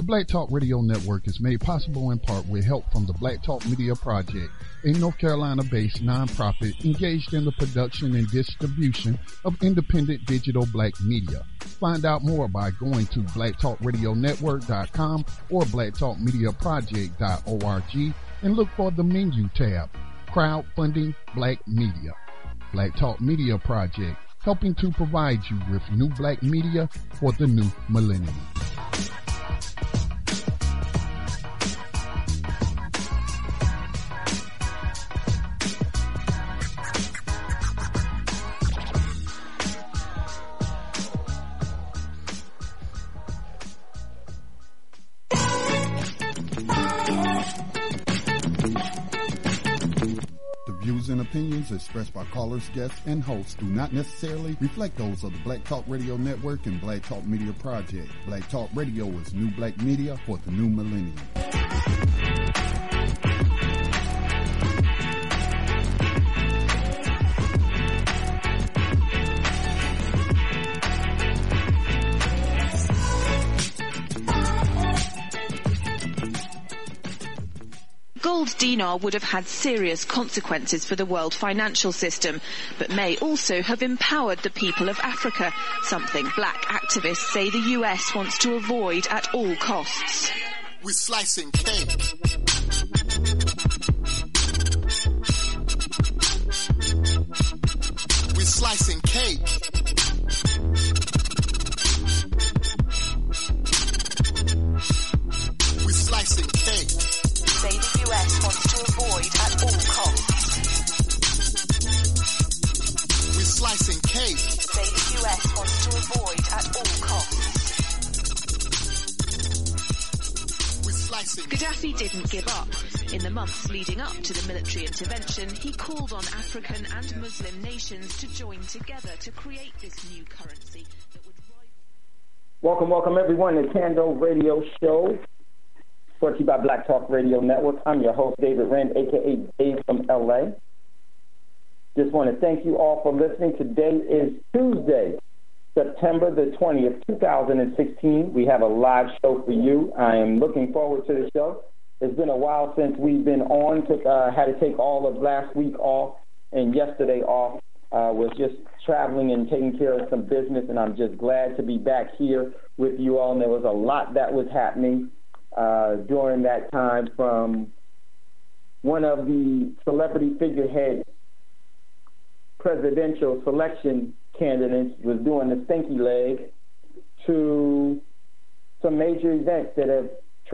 Black Talk Radio Network is made possible in part with help from the Black Talk Media Project, a North Carolina-based nonprofit engaged in the production and distribution of independent digital black media. Find out more by going to blacktalkradionetwork.com or blacktalkmediaproject.org and look for the menu tab, Crowdfunding Black Media. Black Talk Media Project, helping to provide you with new black media for the new millennium. And opinions expressed by callers, guests, and hosts do not necessarily reflect those of the Black Talk Radio Network and Black Talk Media Project. Black Talk Radio is new black media for the new millennium. Gold dinar would have had serious consequences for the world financial system, but may also have empowered the people of Africa, something black activists say the US wants to avoid at all costs. We're slicing cake. We're slicing cake. We're slicing cake. Say the US wants to avoid at all costs. We're slicing cake. Say the US wants to avoid at all costs. We're slicing. Gaddafi didn't give up. In the months leading up to the military intervention, he called on African and Muslim nations to join together to create this new currency that would rival. Welcome everyone to Tando Radio Show. Brought to you by Black Talk Radio Network. I'm your host, David Rand, a.k.a. Dave from L.A. Just want to thank you all for listening. Today is Tuesday, September the 20th, 2016. We have a live show for you. I am looking forward to the show. It's been a while since we've been on. Had to take all of last week off and yesterday off. Was just traveling and taking care of some business, and I'm just glad to be back here with you all. And there was a lot that was happening during that time, from one of the celebrity figurehead presidential selection candidates was doing the stinky leg, to some major events that have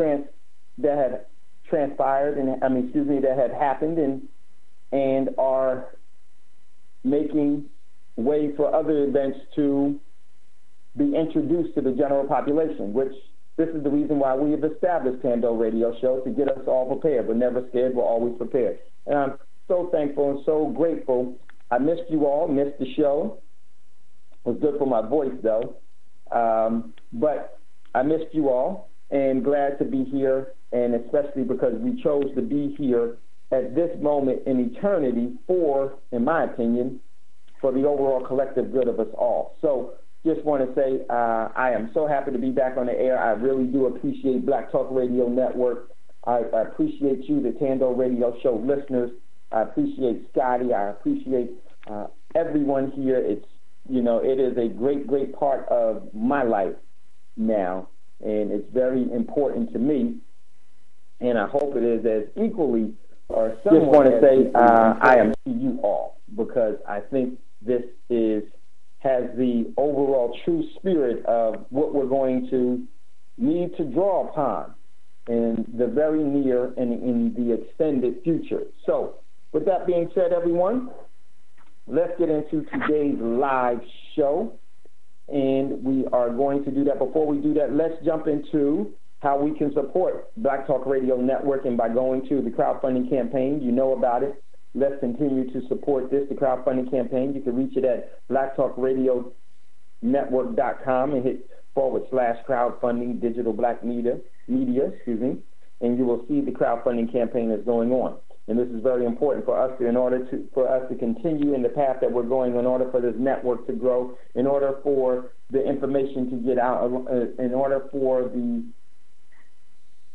transpired that have happened and are making way for other events to be introduced to the general population, which this is the reason why we have established Tando Radio Show, to get us all prepared. We're never scared. We're always prepared. And I'm so thankful and so grateful. I missed you all, missed the show. It was good for my voice, though. But I missed you all, and glad to be here, and especially because we chose to be here at this moment in eternity for, in my opinion, for the overall collective good of us all. So just want to say I am so happy to be back on the air. I really do appreciate Black Talk Radio Network. I appreciate you, the Tando Radio Show listeners. I appreciate Scotty. I appreciate everyone here. It is a great, great part of my life now, and it's very important to me, and I hope it is as equally or somewhat. Just want to say I am to you all, because I think this has the overall true spirit of what we're going to need to draw upon in the very near and in the extended future. So, with that being said, everyone, let's get into today's live show. And we are going to do that. Before we do that, let's jump into how we can support Black Talk Radio Network, and by going to the crowdfunding campaign. You know about it. Let's continue to support this, the crowdfunding campaign. You can reach it at blacktalkradionetwork.com and hit /crowdfunding digital black media, and you will see the crowdfunding campaign is going on. And this is very important for us for us to continue in the path that we're going, in order for this network to grow, in order for the information to get out, in order for the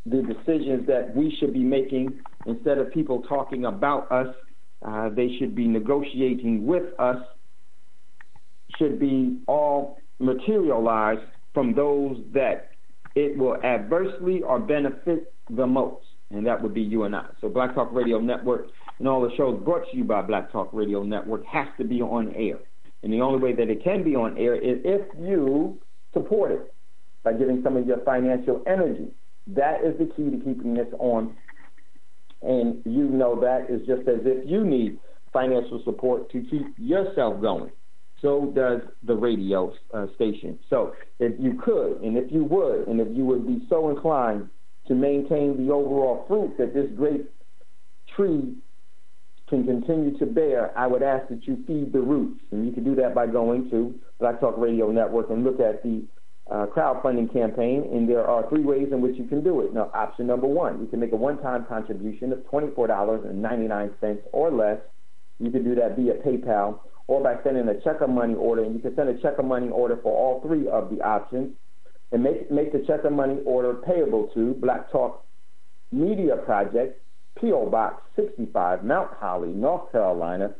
the decisions that we should be making. Instead of people talking about us, they should be negotiating with us, should be all materialized from those that it will adversely or benefit the most, and that would be you and I. So Black Talk Radio Network and all the shows brought to you by Black Talk Radio Network has to be on air. And the only way that it can be on air is if you support it by giving some of your financial energy. That is the key to keeping this on. And you know that is just as if you need financial support to keep yourself going. So does the radio station. So if you could, and if you would be so inclined to maintain the overall fruit that this great tree can continue to bear, I would ask that you feed the roots. And you can do that by going to Black Talk Radio Network and look at the crowdfunding campaign, and there are 3 ways in which you can do it. Now, option number 1, you can make a one-time contribution of $24.99 or less. You can do that via PayPal or by sending a check or money order, and you can send a check or money order for all 3 of the options, and make the check or money order payable to Black Talk Media Project, P.O. Box 65, Mount Holly, North Carolina,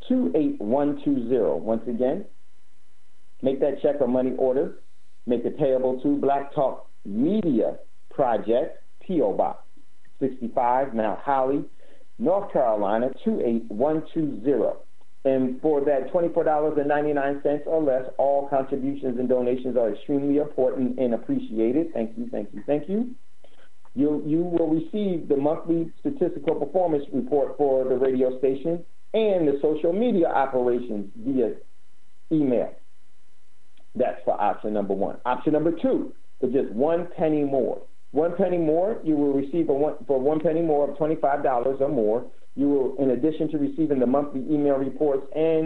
28120. Once again, make that check or money order, make it payable to Black Talk Media Project, P.O. Box 65, Mount Holly, North Carolina, 28120. And for that $24.99 or less, all contributions and donations are extremely important and appreciated. Thank you, thank you, thank you. You will receive the monthly statistical performance report for the radio station and the social media operations via email. That's for option number 1. Option number 2, for just 1 penny more. 1 penny more, you will receive for 1 penny more of $25 or more. You will, in addition to receiving the monthly email reports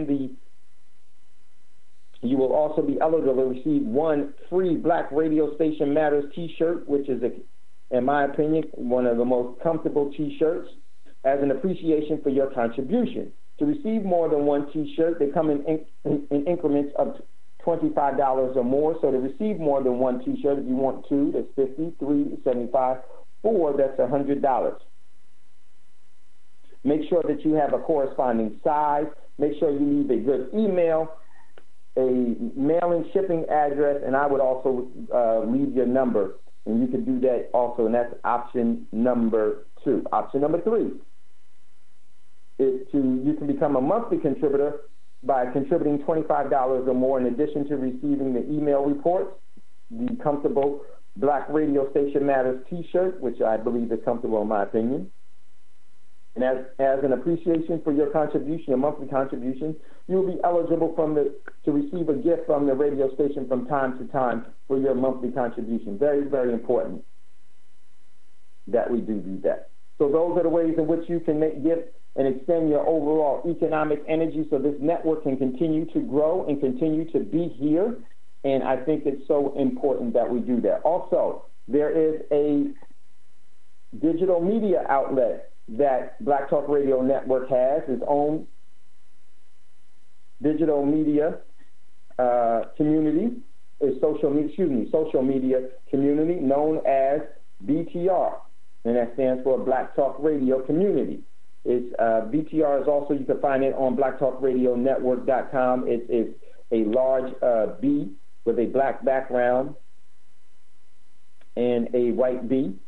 you will also be eligible to receive 1 free Black Radio Station Matters T-shirt, which is, in my opinion, one of the most comfortable T-shirts, as an appreciation for your contribution. To receive more than 1 T-shirt, they come in increments of $25 or more. So to receive more than 1 T-shirt, if you want 2, that's $50, 3, $75, 4, that's $100. Make sure that you have a corresponding size. Make sure you leave a good email, a mailing shipping address, and I would also leave your number. And you can do that also, and that's option number 2. Option number 3 is you can become a monthly contributor by contributing $25 or more, in addition to receiving the email reports, the comfortable Black Radio Station Matters T-shirt, which I believe is comfortable in my opinion. And as an appreciation for your contribution, your monthly contribution, you will be eligible to receive a gift from the radio station from time to time for your monthly contribution. Very, very important that we do that. So those are the ways in which you can give and extend your overall economic energy so this network can continue to grow and continue to be here. And I think it's so important that we do that. Also, there is a digital media outlet that Black Talk Radio Network has, its own digital media community, social media community known as BTR, and that stands for Black Talk Radio Community. It's BTR is also, you can find it on blacktalkradionetwork.com. It is a large B with a black background and a white B.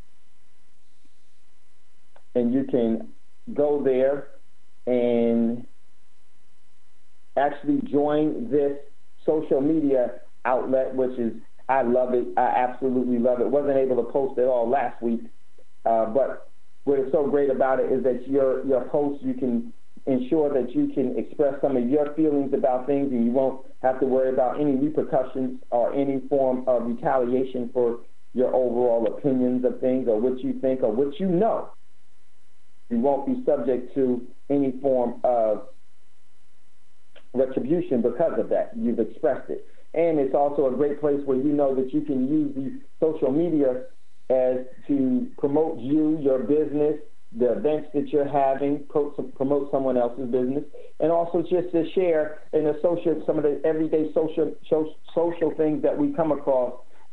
And you can go there and actually join this social media outlet, which is, I love it. I absolutely love it. Wasn't able to post it all last week, but what is so great about it is that your posts, you can ensure that you can express some of your feelings about things, and you won't have to worry about any repercussions or any form of retaliation for your overall opinions of things or what you think or what you know. You won't be subject to any form of retribution because of that. You've expressed it. And it's also a great place where you know that you can use the social media as to promote you, your business, the events that you're having, promote someone else's business, and also just to share and associate some of the everyday social things that we come across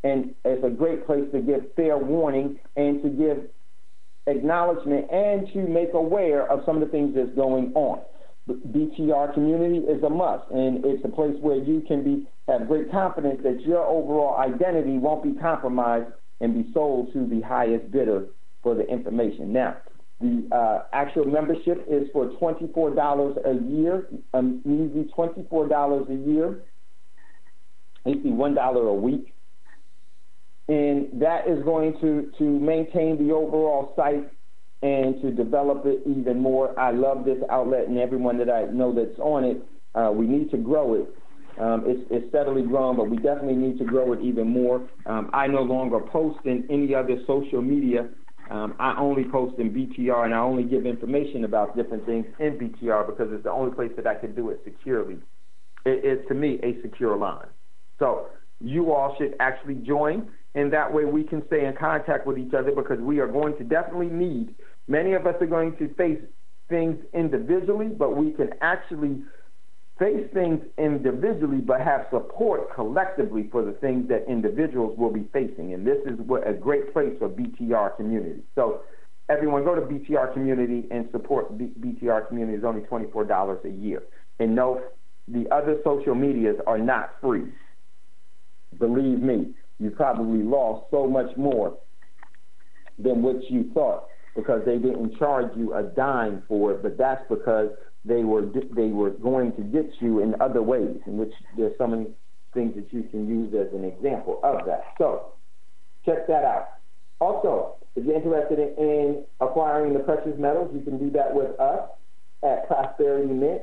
and it's a great place to give fair warning and to give acknowledgement and to make aware of some of the things that's going on. BTR community is a must, and it's a place where you can have great confidence that your overall identity won't be compromised and be sold to the highest bidder for the information. Now, the actual membership is for $24 a year, easy $24 a year, easy $1 a week. And that is going to maintain the overall site and to develop it even more. I love this outlet, and everyone that I know that's on it, we need to grow it. It's steadily growing, but we definitely need to grow it even more. I no longer post in any other social media. I only post in BTR, and I only give information about different things in BTR because it's the only place that I can do it securely. It is, to me, a secure line. So you all should actually join, and that way we can stay in contact with each other, because we are going to definitely need, many of us are going to face things individually, but we can actually face things individually but have support collectively for the things that individuals will be facing. And this is a great place for BTR community. So everyone go to BTR community and support BTR community. It's only $24 a year. And no, the other social medias are not free. Believe me, you probably lost so much more than what you thought, because they didn't charge you a dime for it, but that's because they were going to get you in other ways, in which there's so many things that you can use as an example of that. So check that out. Also, if you're interested in acquiring the precious metals, you can do that with us at Prosperity Mint,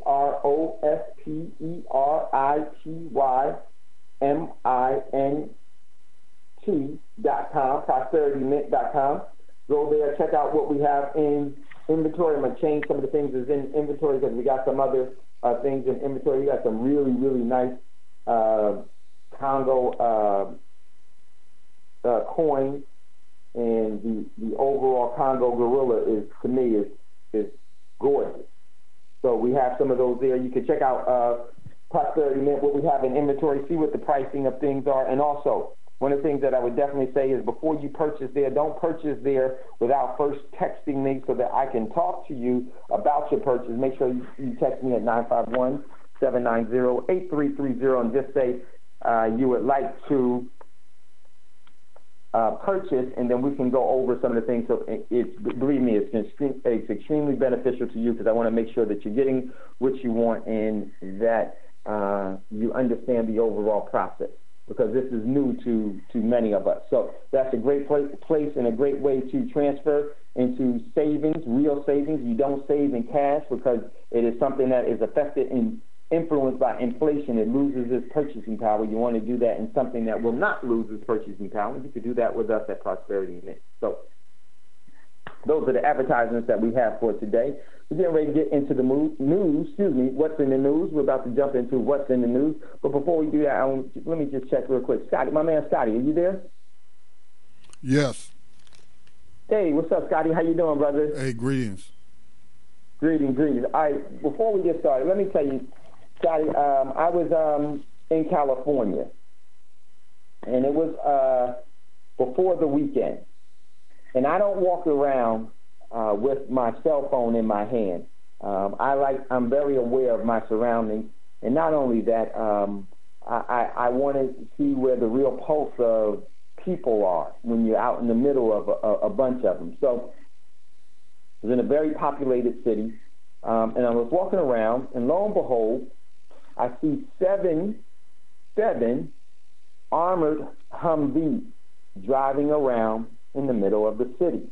PROSPERITYMINT.com, prosperitymint.com. Go there, check out what we have in inventory. I'm going to change some of the things that's in inventory because we got some other things in inventory. We got some really, really nice Congo coins, and the overall Congo gorilla is, to me, is gorgeous. So we have some of those there. You can check out Prosperity Mint, what we have in inventory, see what the pricing of things are. And also, one of the things that I would definitely say is, before you purchase there, don't purchase there without first texting me so that I can talk to you about your purchase. Make sure you text me at 951-790-8330 and just say you would like to purchase, and then we can go over some of the things. So believe me, it's extremely beneficial to you, because I want to make sure that you're getting what you want and that you understand the overall process, because this is new to many of us. So that's a great place and a great way to transfer into savings, real savings. You don't save in cash because it is something that is affected and influenced by inflation. It loses its purchasing power. You want to do that in something that will not lose its purchasing power. You could do that with us at Prosperity Mint. So those are the advertisements that we have for today. We're getting ready to get into the news. What's in the news. We're about to jump into what's in the news. But before we do that, let me just check real quick. Scotty, my man Scotty, are you there? Yes. Hey, what's up, Scotty? How you doing, brother? Hey, greetings. Greetings. All right, before we get started, let me tell you, Scotty, I was in California, and it was before the weekend. And I don't walk around with my cell phone in my hand. I'm very aware of my surroundings, and not only that, I want to see where the real pulse of people are when you're out in the middle of a bunch of them. So I was in a very populated city, and I was walking around, and lo and behold, I see seven armored Humvees driving around in the middle of the city.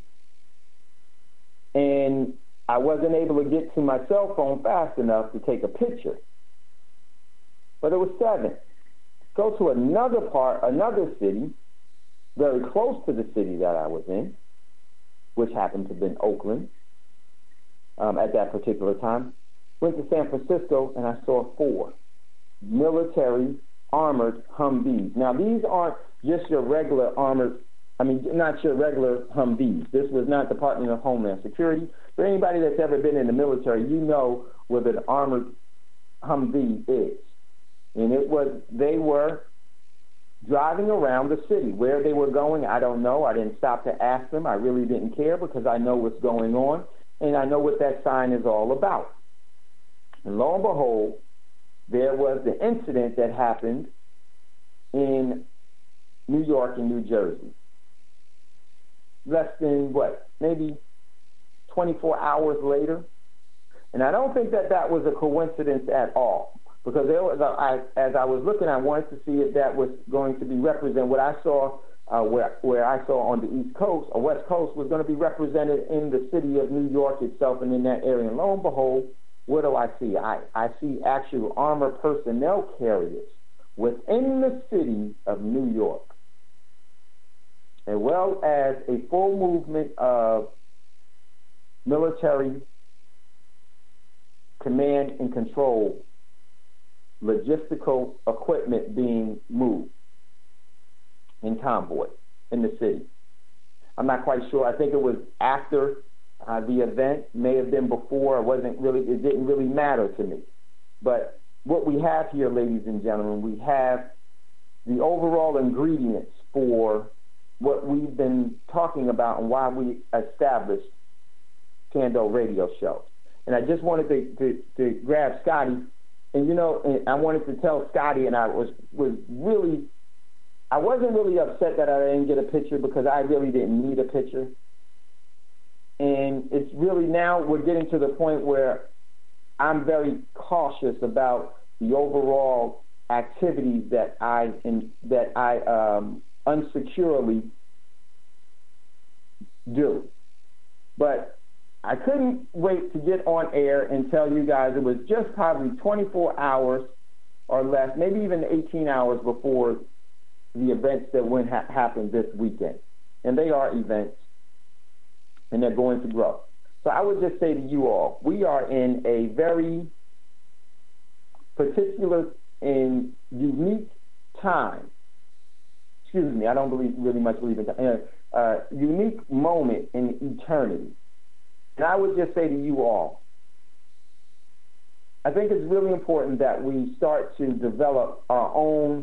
And I wasn't able to get to my cell phone fast enough to take a picture. But it was seven. Go to another city, very close to the city that I was in, which happened to have been Oakland at that particular time. Went to San Francisco, and I saw 4 military armored Humvees. Now, these aren't just your regular not your regular Humvees. This was not Department of Homeland Security. For anybody that's ever been in the military, you know what an armored Humvee is. And they were driving around the city. Where they were going, I don't know. I didn't stop to ask them. I really didn't care because I know what's going on, and I know what that sign is all about. And lo and behold, there was the incident that happened in New York and New Jersey. Less than, maybe 24 hours later. And I don't think that was a coincidence at all. Because as I was looking, I wanted to see if that was going to be represented. What I saw, where I saw on the East Coast or West Coast, was going to be represented in the city of New York itself and in that area. And lo and behold, what do I see? I see actual armored personnel carriers within the city of New York, as well as a full movement of military command and control logistical equipment being moved in convoy in the city. I'm not quite sure. I think it was after the event, may have been before. It didn't really matter to me. But what we have here, ladies and gentlemen, we have the overall ingredients for what we've been talking about and why we established Kando Radio Show. And I just wanted to grab Scotty. And, I wanted to tell Scotty, and I wasn't really upset that I didn't get a picture because I really didn't need a picture. And it's really now we're getting to the point where I'm very cautious about the overall activities that I unsecurely do. But I couldn't wait to get on air and tell you guys it was just probably 24 hours or less, maybe even 18 hours before the events that happened this weekend. And they are events, and they're going to grow. So I would just say to you all, we are in a very particular and unique time. Excuse me, I don't really much believe in time. Unique moment in eternity. And I would just say to you all, I think it's really important that we start to develop our own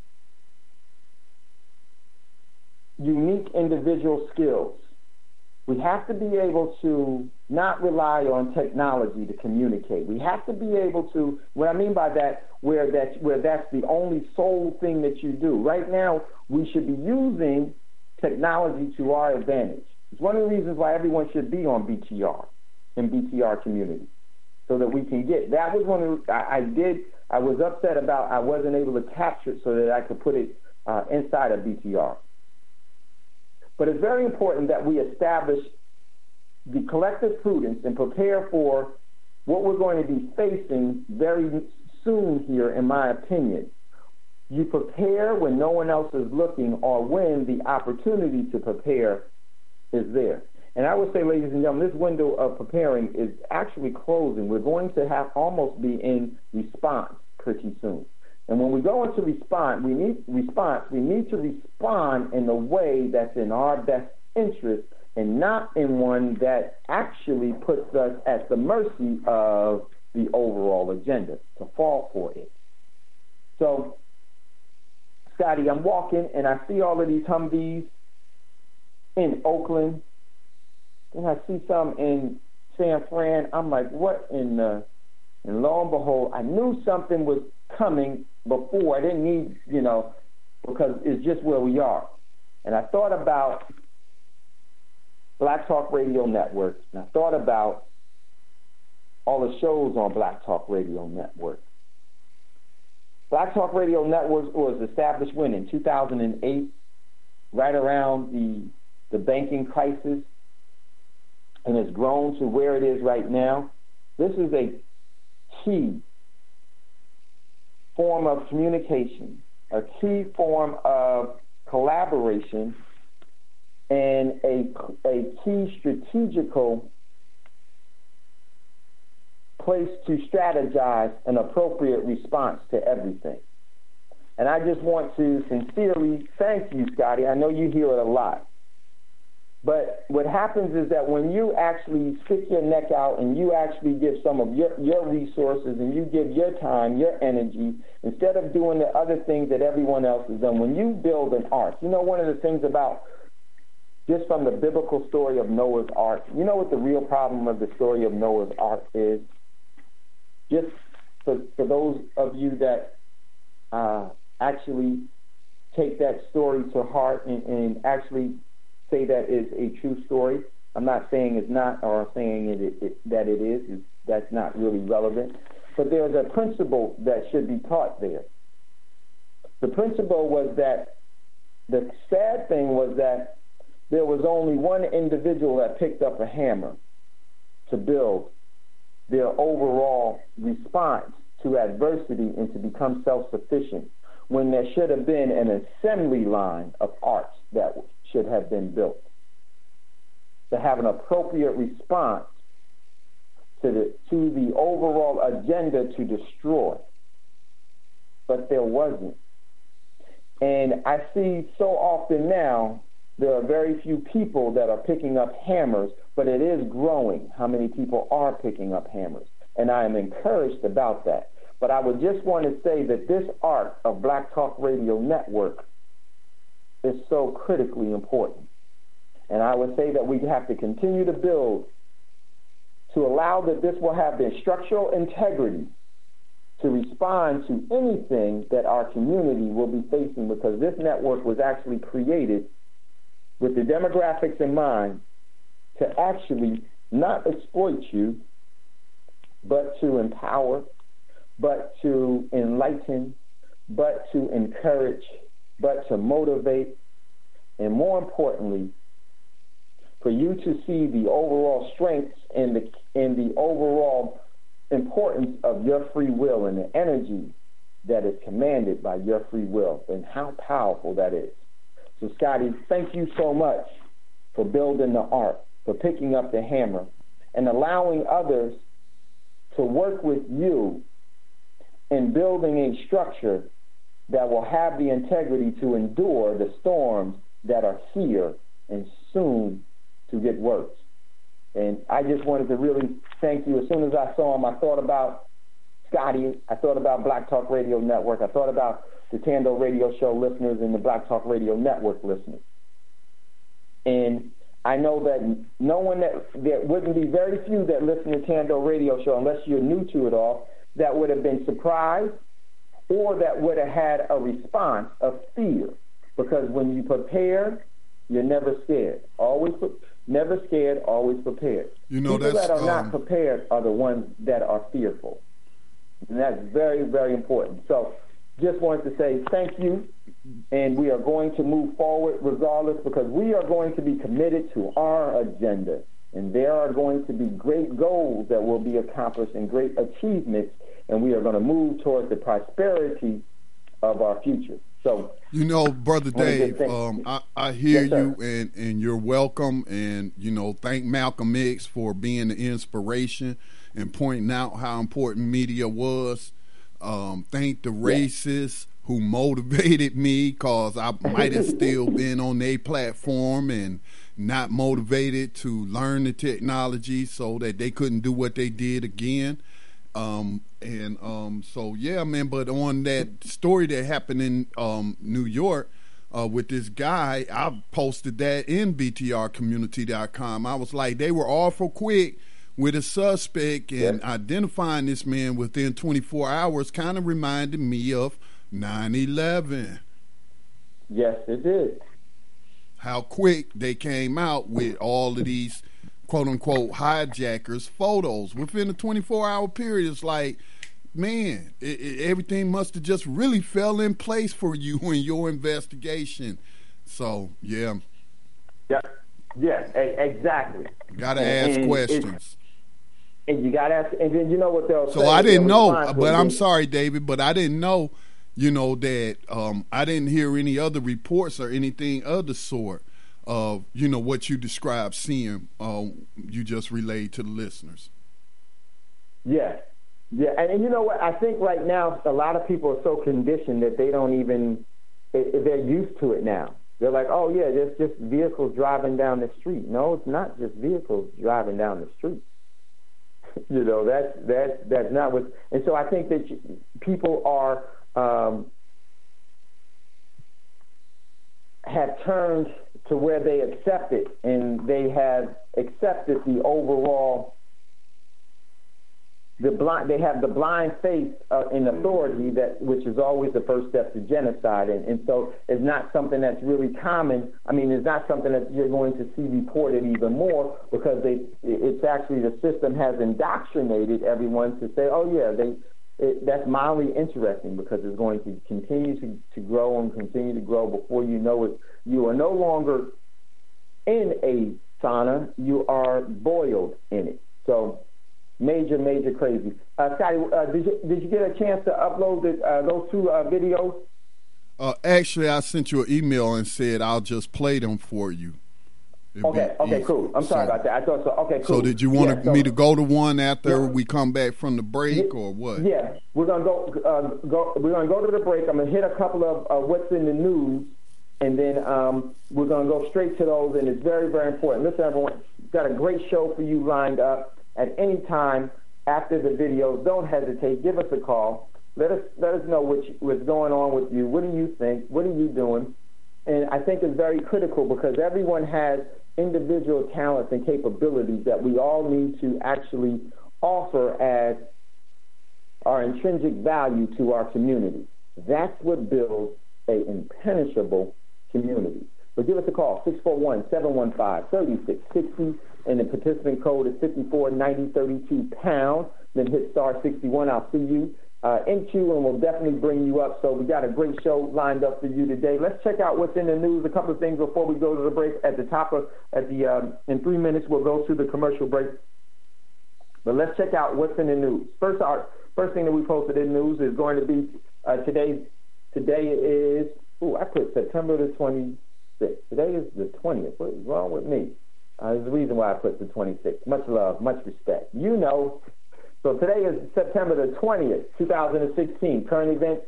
unique individual skills. We have to be able to not rely on technology to communicate. We have to be able to, what I mean by that, where that's the only sole thing that you do. Right now, we should be using technology to our advantage. It's one of the reasons why everyone should be on BTR and BTR community, so that we can get. That was one of the, I was upset about I wasn't able to capture it so that I could put it inside of BTR. But it's very important that we establish the collective prudence and prepare for what we're going to be facing very soon here, in my opinion. You prepare when no one else is looking, or when the opportunity to prepare is there. And I would say, ladies and gentlemen, this window of preparing is actually closing. We're going to have almost be in response pretty soon. And when we go into response, we need to respond in a way that's in our best interest and not in one that actually puts us at the mercy of the overall agenda, to fall for it. So, Scotty, I'm walking and I see all of these Humvees in Oakland, and I see some in San Fran. I'm like, what in the... And lo and behold, I knew something was coming before. I didn't need, because it's just where we are. And I thought about Black Talk Radio Network, and I thought about all the shows on Black Talk Radio Network. Black Talk Radio Network was established when? In 2008, right around the banking crisis, and it's grown to where it is right now. This is a key form of communication, a key form of collaboration, and a key strategical place to strategize an appropriate response to everything. And I just want to sincerely thank you, Scotty. I know you hear it a lot. But what happens is that when you actually stick your neck out and you actually give some of your resources and you give your time, your energy, instead of doing the other things that everyone else has done, when you build an ark, you know, one of the things about just from the biblical story of Noah's Ark, you know what the real problem of the story of Noah's Ark is? Just for those of you that actually take that story to heart and actually say that is a true story. I'm not saying it's not, or saying that it is. That's not really relevant. But there's a principle that should be taught there. The principle was that the sad thing was that there was only one individual that picked up a hammer to build their overall response to adversity and to become self-sufficient, when there should have been an assembly line of arks that should have been built to have an appropriate response to the overall agenda to destroy. But there wasn't. And I see so often now there are very few people that are picking up hammers, but it is growing how many people are picking up hammers. And I am encouraged about that. But I would just want to say that this arc of Black Talk Radio Network is so critically important. And I would say that we have to continue to build to allow that this will have the structural integrity to respond to anything that our community will be facing, because this network was actually created with the demographics in mind to actually not exploit you, but to empower, but to enlighten, but to encourage, but to motivate, and more importantly, for you to see the overall strengths and the overall importance of your free will and the energy that is commanded by your free will and how powerful that is. So, Scotty, thank you so much for building the ark, for picking up the hammer, and allowing others to work with you in building a structure that will have the integrity to endure the storms that are here and soon to get worse. And I just wanted to really thank you. As soon as I saw him, I thought about Scotty. I thought about Black Talk Radio Network. I thought about the Tando Radio Show listeners and the Black Talk Radio Network listeners. And I know that no one there wouldn't be very few that listen to Tando Radio Show, unless you're new to it all, that would have been surprised or that would have had a response of fear. Because when you prepare, you're never scared. Never scared, always prepared. You know, people that are not prepared are the ones that are fearful. And that's very, very important. So just wanted to say thank you, and we are going to move forward regardless, because we are going to be committed to our agenda, and there are going to be great goals that will be accomplished and great achievements, and we are going to move towards the prosperity of our future. So, you know, Brother Dave, I hear you, and you're welcome. And, you know, thank Malcolm X for being the inspiration and pointing out how important media was. Thank the racists who motivated me, because I might have still been on their platform and not motivated to learn the technology so that they couldn't do what they did again. So yeah, man, but on that story that happened in New York with this guy, I posted that in BTRcommunity.com. I was like, they were awful quick with a suspect, and identifying this man within 24 hours kind of reminded me of 9/11. Yes, it did. How quick they came out with all of these quote-unquote hijackers' photos within a 24-hour period. It's like, man, everything must have just really fell in place for you in your investigation. So, yeah. Yes, exactly. Got to ask questions. And you got to ask, and then you know what they'll say. So I didn't know, but I'm sorry, David, but I didn't know, you know, that I didn't hear any other reports or anything of the sort of, you know, what you described seeing, you just relayed to the listeners. Yeah, and you know what? I think right now a lot of people are so conditioned that they don't even, they're used to it now. They're like, oh yeah, there's just vehicles driving down the street. No, it's not just vehicles driving down the street. You know, that's not what. And so I think that people are have turned to where they accept it, and they have accepted the overall. They have the blind faith in authority, which is always the first step to genocide, and so it's not something that's really common. I mean, it's not something that you're going to see reported even more, because it's actually the system has indoctrinated everyone to say, oh yeah, that's mildly interesting, because it's going to continue to grow and continue to grow. Before you know it, you are no longer in a sauna, you are boiled in it. So. Major crazy. Scotty, did you get a chance to upload those two videos? Actually, I sent you an email and said I'll just play them for you. Okay, cool. I'm sorry about that. I thought so. Okay, cool. So did you want me to go to one after we come back from the break, or what? Yeah, we're gonna go. We're gonna go to the break. I'm gonna hit a couple of what's in the news, and then we're gonna go straight to those. And it's very, very important. Listen, everyone, got a great show for you lined up. At any time after the video, don't hesitate. Give us a call. Let us know what's going on with you. What do you think? What are you doing? And I think it's very critical, because everyone has individual talents and capabilities that we all need to actually offer as our intrinsic value to our community. That's what builds an impenetrable community. So give us a call, 641-715-3660. And the participant code is 549032#. Then hit *61. I'll see you in queue, and we'll definitely bring you up. So we got a great show lined up for you today. Let's check out what's in the news. A couple of things before we go to the break. In 3 minutes, we'll go to the commercial break. But let's check out what's in the news. First thing that we posted in the news is going to be today. Today is I put September the 26th. Today is the 20th. What is wrong with me? There's a reason why I put the 26th. Much love, much respect. You know. So today is September the 20th, 2016. Current events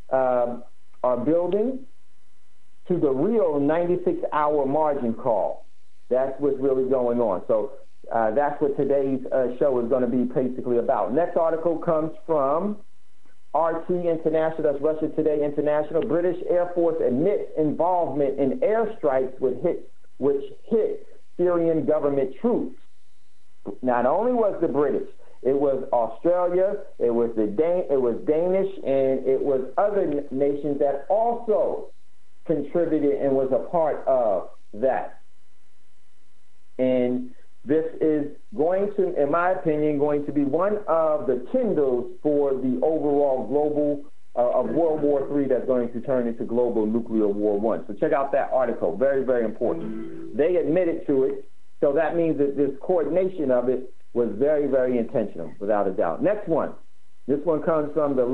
are building to the real 96-hour margin call. That's what's really going on. So that's what today's show is going to be basically about. Next article comes from RT International. That's Russia Today International. British Air Force admits involvement in airstrikes which hit Syrian government troops. Not only was the British, it was Australia, it was Danish, and it was other nations that also contributed and was a part of that. And this is going to, in my opinion, going to be one of the kindles for the overall global of World War III that's going to turn into global nuclear war one. So check out that article. Very, very important. They admitted to it, so that means that this coordination of it was very, very intentional, without a doubt. Next one. This one comes from the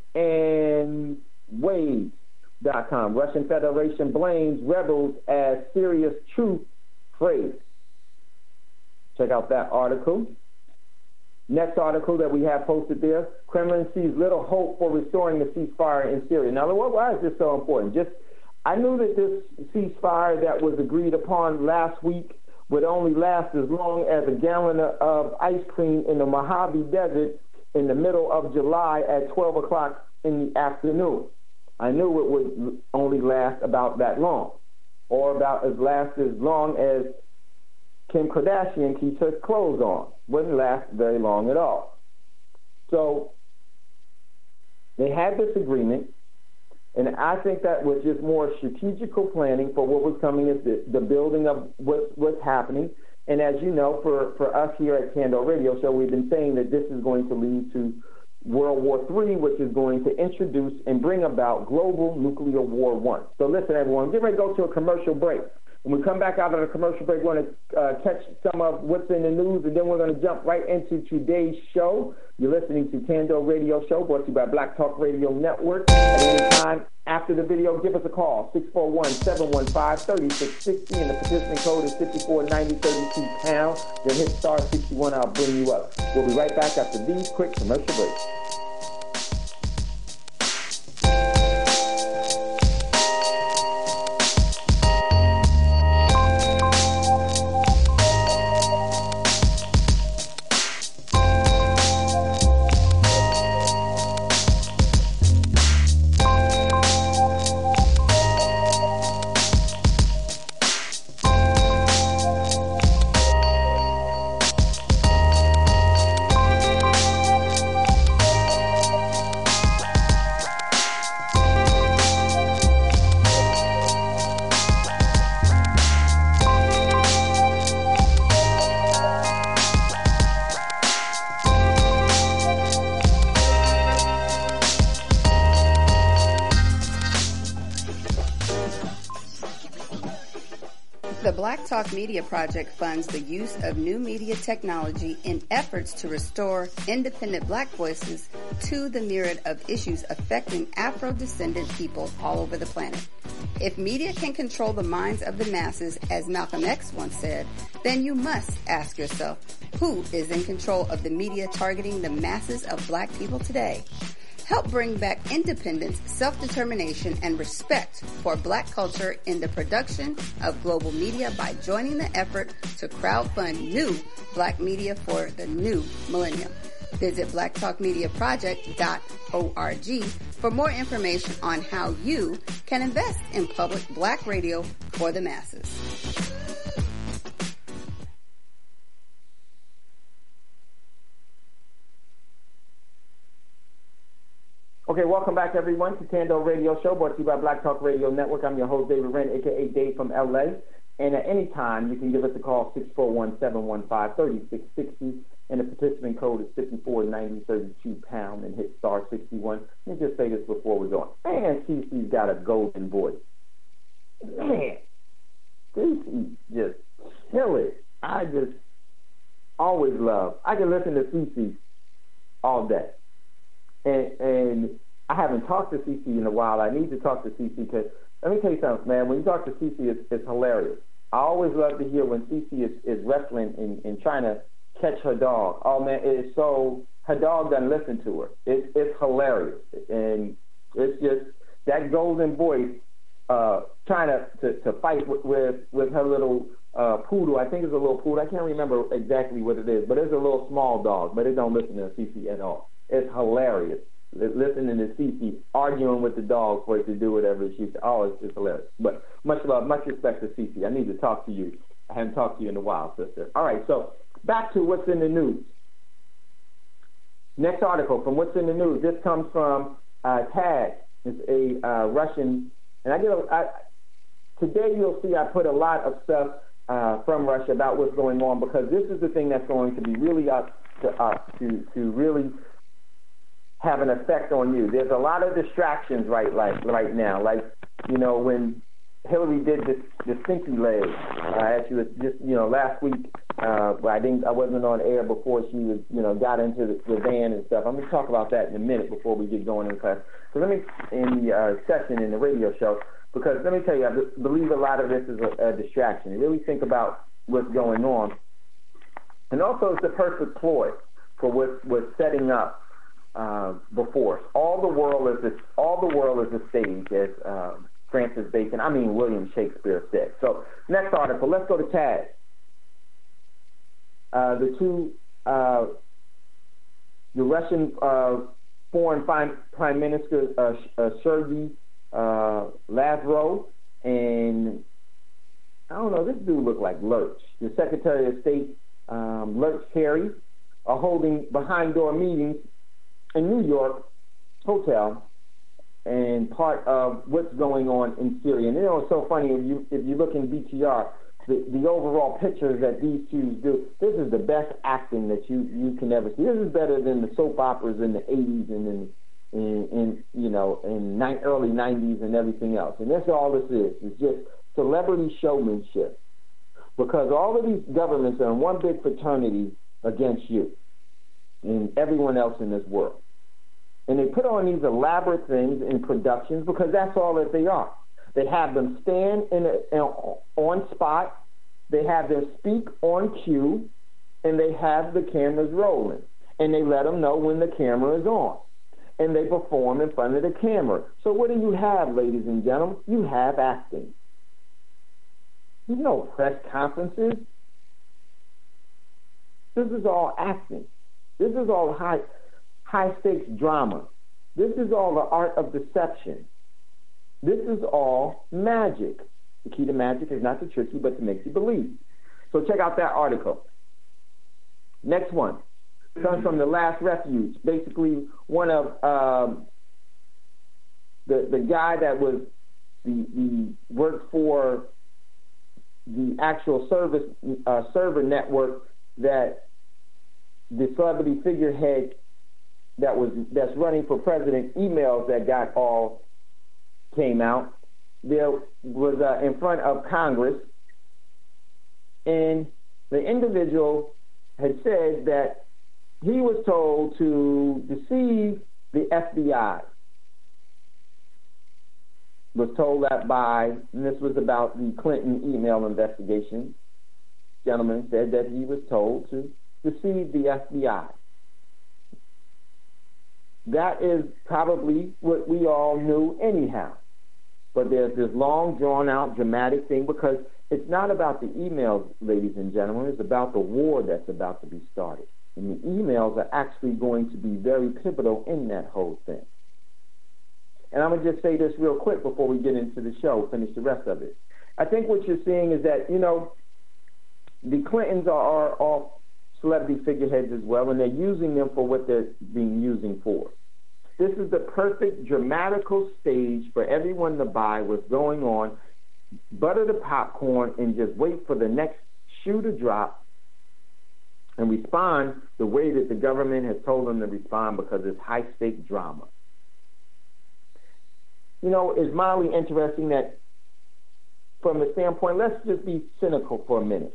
lakeandwaves.com. Russian Federation blames rebels as serious truth phrase. Check out that article. Next article that we have posted there, Kremlin sees little hope for restoring the ceasefire in Syria. Now, why is this so important? I knew that this ceasefire that was agreed upon last week would only last as long as a gallon of ice cream in the Mojave Desert in the middle of July at 12 o'clock in the afternoon. I knew it would only last about that long, or about as long as Kim Kardashian keeps her clothes on. Wouldn't last very long at all. So they had this agreement, and I think that was just more strategical planning for what was coming as the building of what's happening. And as you know, for us here at Candle Radio Show, we've been saying that this is going to lead to World War III, which is going to introduce and bring about global nuclear war one. So listen, everyone, get ready to go to a commercial break. When we come back out of the commercial break, we're going to catch some of what's in the news, and then we're going to jump right into today's show. You're listening to Candle Radio Show, brought to you by Black Talk Radio Network. At any time after the video, give us a call, 641-715-3660, and the participant code is 549032#. Then hit *61, I'll bring you up. We'll be right back after these quick commercial breaks. The Black Talk Media Project funds the use of new media technology in efforts to restore independent black voices to the myriad of issues affecting Afro-descendant people all over the planet. If media can control the minds of the masses, as Malcolm X once said, then you must ask yourself, who is in control of the media targeting the masses of black people today? Help bring back independence, self-determination, and respect for black culture in the production of global media by joining the effort to crowdfund new black media for the new millennium. Visit blacktalkmediaproject.org for more information on how you can invest in public black radio for the masses. Okay, welcome back, everyone, to Tando Radio Show, brought to you by Black Talk Radio Network. I'm your host, David Wren, a.k.a. Dave from L.A., and at any time, you can give us a call, 641-715-3660, and the participant code is 549032# and hit star 61. Let me just say this before we go on. Man, CeCe's got a golden voice. Man, CeCe just kill it. I just always love. I can listen to CeCe all day. And I haven't talked to CeCe in a while. I need to talk to CeCe because, let me tell you something, man. When you talk to CeCe, it's hilarious. I always love to hear when CeCe is wrestling and trying to catch her dog. Oh, man, it's so, her dog doesn't listen to her. It's hilarious. And it's just that golden voice trying to fight with her little poodle. I think it's a little poodle. I can't remember exactly what it is, but it's a little small dog, but it don't listen to CeCe at all. It's hilarious listening to CeCe arguing with the dog for it to do whatever she said. Oh, it's hilarious. But much love, much respect to CeCe. I need to talk to you. I haven't talked to you in a while, sister. All right, so back to what's in the news. Next article from what's in the news. This comes from Tag. It's a Russian. And today you'll see I put a lot of stuff from Russia about what's going on because this is the thing that's going to be really up to us to really have an effect on you. There's a lot of distractions right now. Like, you know, when Hillary did the stinky leg, she was just, you know, last week, I wasn't on air before she was, you know, got into the van and stuff. I'm going to talk about that in a minute before we get going in class. So let me, in the session in the radio show, because let me tell you, I believe a lot of this is a distraction. You really think about what's going on. And also it's the perfect ploy for what's setting up before us. All the world is a stage, as William Shakespeare said. So next article, let's go to Taz. The Russian foreign prime minister Sergei Lavrov and I don't know, this dude looked like Lurch. The Secretary of State Lurch Perry are holding behind door meetings in New York hotel and part of what's going on in Syria. And you know, it's so funny if you look in BTR, the overall pictures that these two do. This is the best acting that you can ever see. This is better than the soap operas in the 80s and in early 90s and everything else. And that's all this is. It's just celebrity showmanship. Because all of these governments are in one big fraternity against you and everyone else in this world. And they put on these elaborate things in productions because that's all that they are. They have them stand on spot, they have them speak on cue, and they have the cameras rolling. And they let them know when the camera is on. And they perform in front of the camera. So what do you have, ladies and gentlemen? You have acting. There's no press conferences. This is all acting. This is all high-stakes drama. This is all the art of deception. This is all magic. The key to magic is not to trick you, but to make you believe. So check out that article. Next one comes from The Last Refuge. Basically, one of the guy that was the worked for the actual server network that the celebrity figurehead that's running for president emails that got came out. There was in front of Congress And the individual had said that he was told to deceive the FBI. Was told that and this was about the Clinton email investigation. Gentleman said that he was told to deceive the FBI. That is probably what we all knew anyhow. But there's this long, drawn-out, dramatic thing because it's not about the emails, ladies and gentlemen. It's about the war that's about to be started. And the emails are actually going to be very pivotal in that whole thing. And I'm going to just say this real quick before we get into the show, finish the rest of it. I think what you're seeing is that, the Clintons are all celebrity figureheads as well, and they're using them for what they're being using for. This is the perfect dramatical stage for everyone to buy what's going on, butter the popcorn, and just wait for the next shoe to drop and respond the way that the government has told them to respond because it's high-stake drama. It's mildly interesting that from the standpoint, let's just be cynical for a minute.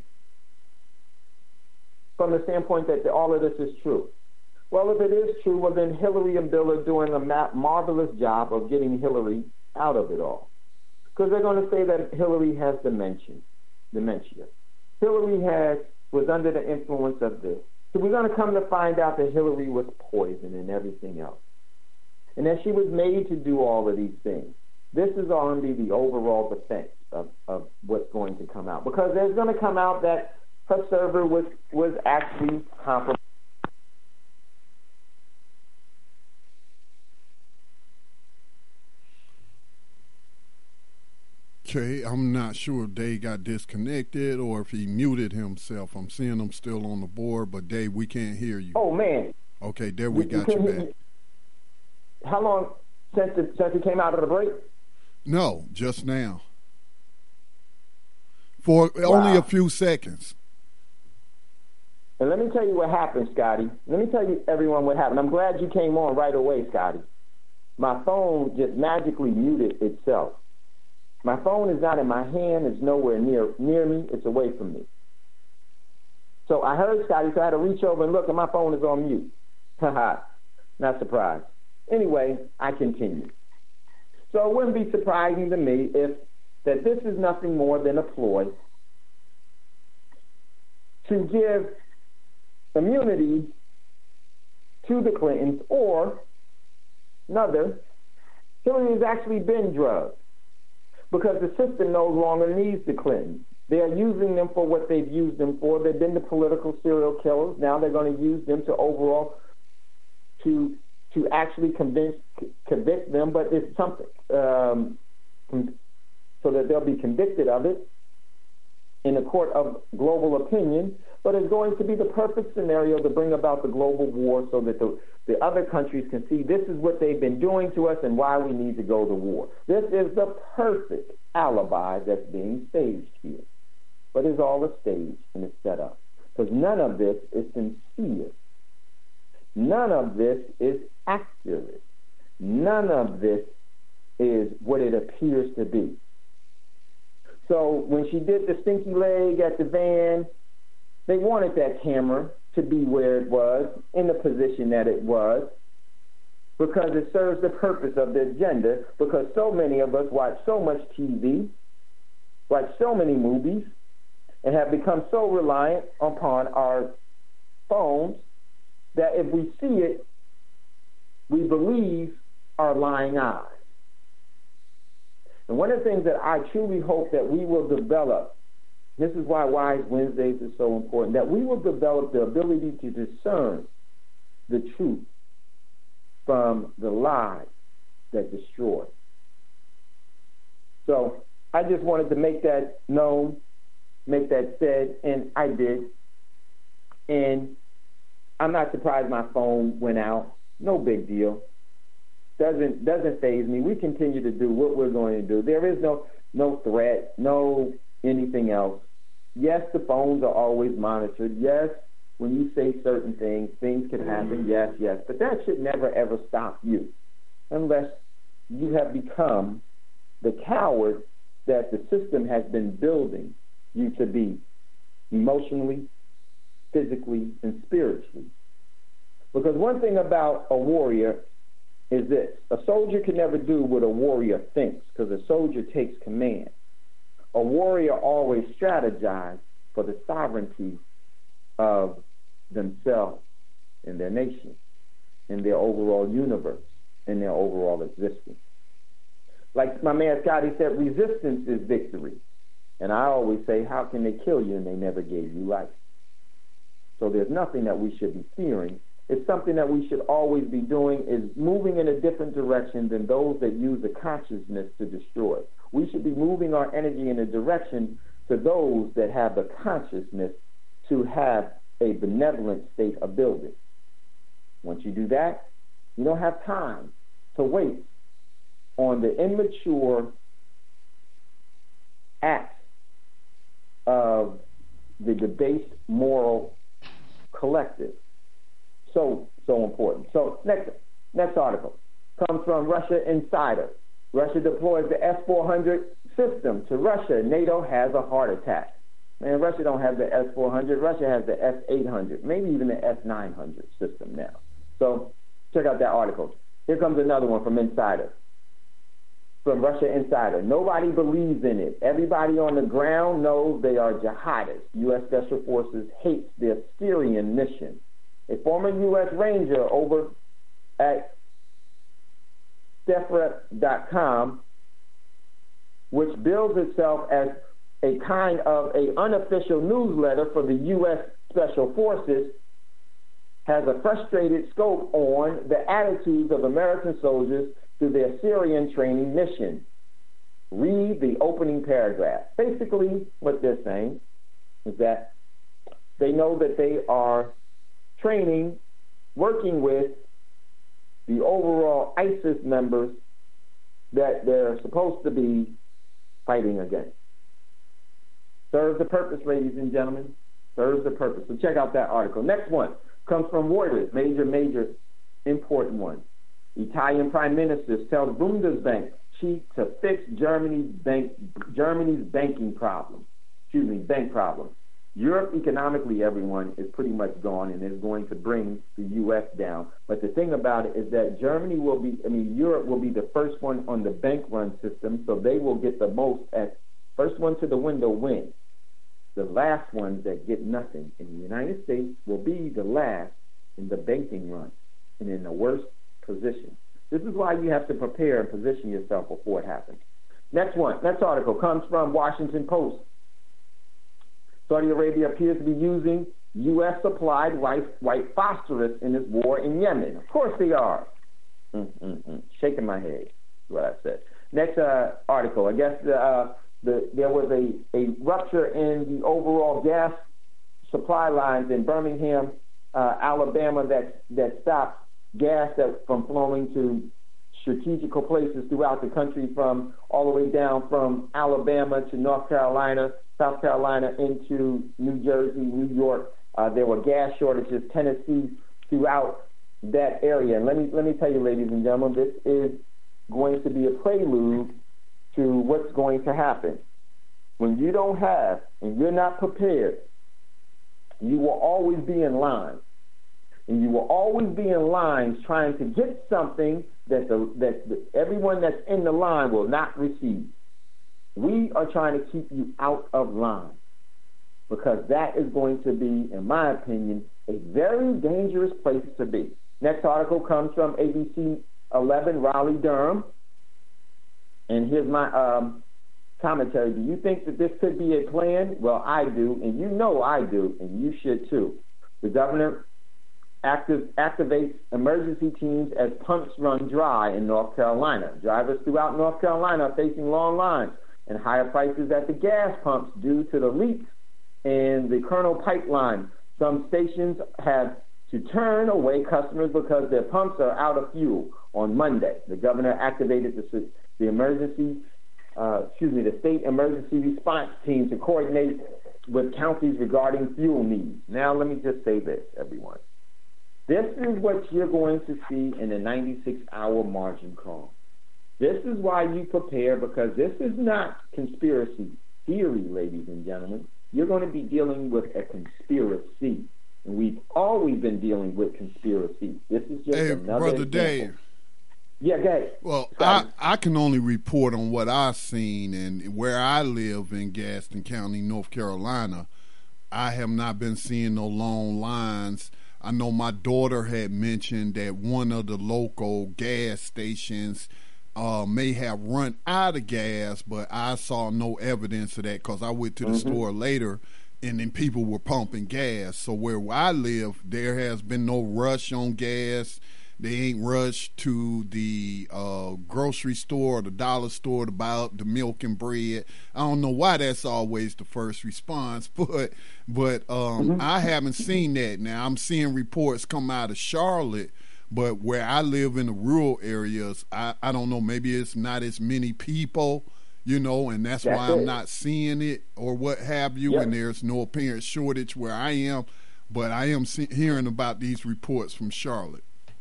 From the standpoint that all of this is true. Well, if it is true, well, then Hillary and Bill are doing a marvelous job of getting Hillary out of it all. Because they're going to say that Hillary has dementia. Hillary was under the influence of this. So we're going to come to find out that Hillary was poisoned and everything else. And that she was made to do all of these things. This is all going to be the overall defense of what's going to come out. Because there's going to come out that her server was actually compromised. Okay, I'm not sure if Dave got disconnected or if he muted himself. I'm seeing him still on the board, but Dave, we can't hear you. Oh, man. Okay, there we got you back. How long since it came out of the break? No, just now. For only a few seconds. And let me tell you what happened, Scotty. Let me tell you, everyone, what happened. I'm glad you came on right away, Scotty. My phone just magically muted itself. My phone is not in my hand. It's nowhere near me. It's away from me. So I heard Scotty, so I had to reach over and look, and my phone is on mute. Haha, not surprised. Anyway, I continue. So it wouldn't be surprising to me that this is nothing more than a ploy to give immunity to the Clintons, or another, Hillary has actually been drugged because the system no longer needs the Clintons. They are using them for what they've used them for. They've been the political serial killers. Now they're going to use them to actually convict them, but it's something so that they'll be convicted of it in a court of global opinion. But it's going to be the perfect scenario to bring about the global war so that the other countries can see this is what they've been doing to us and why we need to go to war. This is the perfect alibi that's being staged here. But it's all a stage and it's set up. Because none of this is sincere. None of this is accurate. None of this is what it appears to be. So when she did the stinky leg at the van, they wanted that camera to be where it was, in the position that it was, because it serves the purpose of the agenda, because so many of us watch so much TV, watch so many movies, and have become so reliant upon our phones that if we see it, we believe our lying eyes. And one of the things that I truly hope that we will develop, this is why Wise Wednesdays is so important, that we will develop the ability to discern the truth from the lies that destroy. So I just wanted to make that known, make that said, and I did. And I'm not surprised my phone went out. No big deal. Doesn't faze me. We continue to do what we're going to do. There is no threat, no anything else. Yes, the phones are always monitored. Yes, when you say certain things can happen. Yes. But that should never, ever stop you unless you have become the coward that the system has been building you to be. emotionally, physically, and spiritually. Because one thing about a warrior is this: a soldier can never do what a warrior thinks, because a soldier takes command. A warrior always strategizes for the sovereignty of themselves and their nation, and their overall universe, and their overall existence. Like my man Scotty said, resistance is victory. And I always say, how can they kill you and they never gave you life? So there's nothing that we should be fearing. It's something that we should always be doing, is moving in a different direction than those that use the consciousness to destroy. We should be moving our energy in a direction to those that have the consciousness to have a benevolent state of building. Once you do that, you don't have time to wait on the immature acts of the debased moral collective. So important. So next article comes from Russia Insider. Russia deploys the S-400 system to Russia. NATO has a heart attack. Man, Russia don't have the S-400. Russia has the S-800, maybe even the S-900 system now. So check out that article. Here comes another one from Insider. From Russia Insider. Nobody believes in it. Everybody on the ground knows they are jihadists. U.S. Special Forces hates their Syrian mission. A former U.S. Ranger over at Stefra.com, which bills itself as a kind of an unofficial newsletter for the U.S. Special Forces, has a frustrated scope on the attitudes of American soldiers to their Syrian training mission. Read the opening paragraph. Basically, what they're saying is that they know that they are training, working with the overall ISIS members that they're supposed to be fighting against. Serves the purpose, ladies and gentlemen. Serves the purpose. So check out that article. Next one comes from Reuters. Major, important one. Italian Prime Minister tells Bundesbank chief to fix Germany's bank problem. Europe economically, everyone, is pretty much gone and is going to bring the U.S. down. But the thing about it is that Europe will be the first one on the bank run system, so they will get the most at first one to the window wins. The last ones that get nothing in the United States will be the last in the banking run and in the worst position. This is why you have to prepare and position yourself before it happens. Next article comes from Washington Post. Saudi Arabia appears to be using U.S.-supplied white phosphorus in its war in Yemen. Of course they are. Shaking my head is what I said. Next article. I guess there was a rupture in the overall gas supply lines in Birmingham, Alabama, that stopped gas from flowing to strategical places throughout the country, from all the way down from Alabama to North Carolina, South Carolina into New Jersey, New York. There were gas shortages, Tennessee, throughout that area. And let me tell you, ladies and gentlemen, this is going to be a prelude to what's going to happen. When you don't have and you're not prepared, you will always be in line. And you will always be in lines trying to get something that everyone that's in the line will not receive. We are trying to keep you out of line, because that is going to be, in my opinion, a very dangerous place to be. Next article comes from ABC 11, Raleigh-Durham. And here's my commentary. Do you think that this could be a plan? Well, I do, and you know I do, and you should too. The governor activates emergency teams as pumps run dry in North Carolina. Drivers throughout North Carolina are facing long lines and higher prices at the gas pumps due to the leaks in the Colonel pipeline. Some stations have to turn away customers because their pumps are out of fuel. On Monday, the governor activated the state emergency response team to coordinate with counties regarding fuel needs. Now, let me just say this, everyone. This is what you're going to see in the 96-hour margin call. This is why you prepare, because this is not conspiracy theory, ladies and gentlemen. You're going to be dealing with a conspiracy. And we've always been dealing with conspiracy. This is just another Brother example. Dave. Yeah, go ahead. Well, I can only report on what I've seen, and where I live in Gaston County, North Carolina, I have not been seeing no long lines. I know my daughter had mentioned that one of the local gas stations may have run out of gas, but I saw no evidence of that because I went to the store later, and then people were pumping gas. So where I live, there has been no rush on gas. They ain't rushed to the grocery store or the dollar store to buy up the milk and bread. I don't know why that's always the first response, but I haven't seen that. Now, I'm seeing reports come out of Charlotte, but where I live in the rural areas, I don't know, maybe it's not as many people, you know, and that's why I'm not seeing it or what have you, and there's no apparent shortage where I am, but I am hearing about these reports from Charlotte.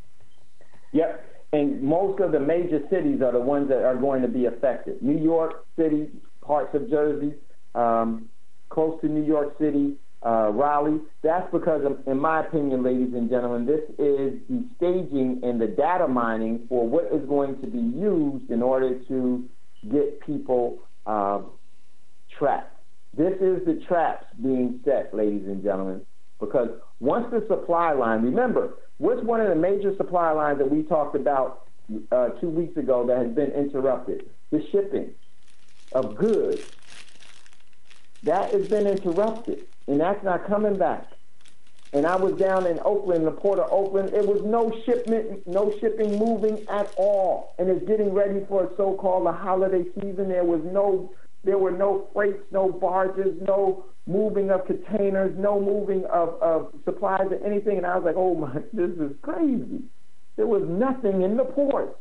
Yep, and most of the major cities are the ones that are going to be affected. New York City, parts of Jersey, close to New York City, Raleigh. That's because, in my opinion, ladies and gentlemen, this is the staging and the data mining for what is going to be used in order to get people trapped. This is the traps being set, ladies and gentlemen, because once the supply line, remember, what's one of the major supply lines that we talked about 2 weeks ago that has been interrupted? The shipping of goods. That has been interrupted, and that's not coming back. And I was down in Oakland, the port of Oakland. It was no shipping moving at all. And it's getting ready for a so-called holiday season. There were no freights, no barges, no moving of containers, no moving of supplies or anything. And I was like, oh my, this is crazy. There was nothing in the port.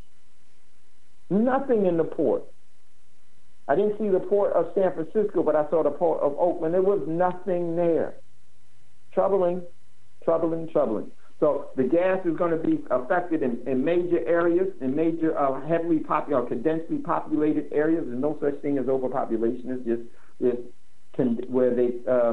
Nothing in the port. I didn't see the port of San Francisco, but I saw the port of Oakland. There was nothing there. Troubling. So the gas is going to be affected in major areas, in major heavily populated, densely populated areas. There's no such thing as overpopulation. It's just where they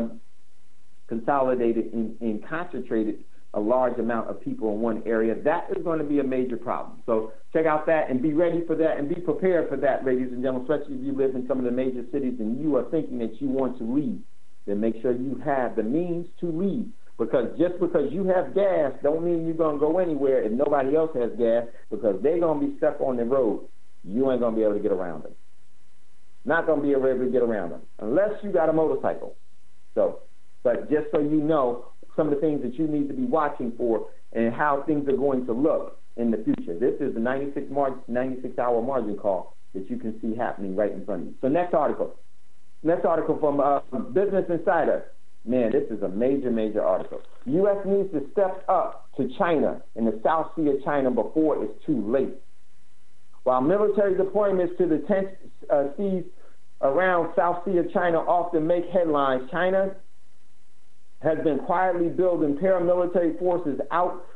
consolidated and concentrated a large amount of people in one area. That is going to be a major problem. So check out that and be ready for that and be prepared for that, ladies and gentlemen, especially if you live in some of the major cities and you are thinking that you want to leave. Then make sure you have the means to leave. Because just because you have gas don't mean you're going to go anywhere if nobody else has gas, because they're going to be stuck on the road. You ain't going to be able to get around them. Not going to be able to get around them unless you got a motorcycle. So, but just so you know, some of the things that you need to be watching for and how things are going to look in the future. This is the 96-hour margin call that you can see happening right in front of you. So next article from Business Insider. Man, this is a major, major article. U.S. needs to step up to China in the South Sea of China before it's too late. While military deployments to the 10 seas around South Sea of China often make headlines, China has been quietly building paramilitary forces out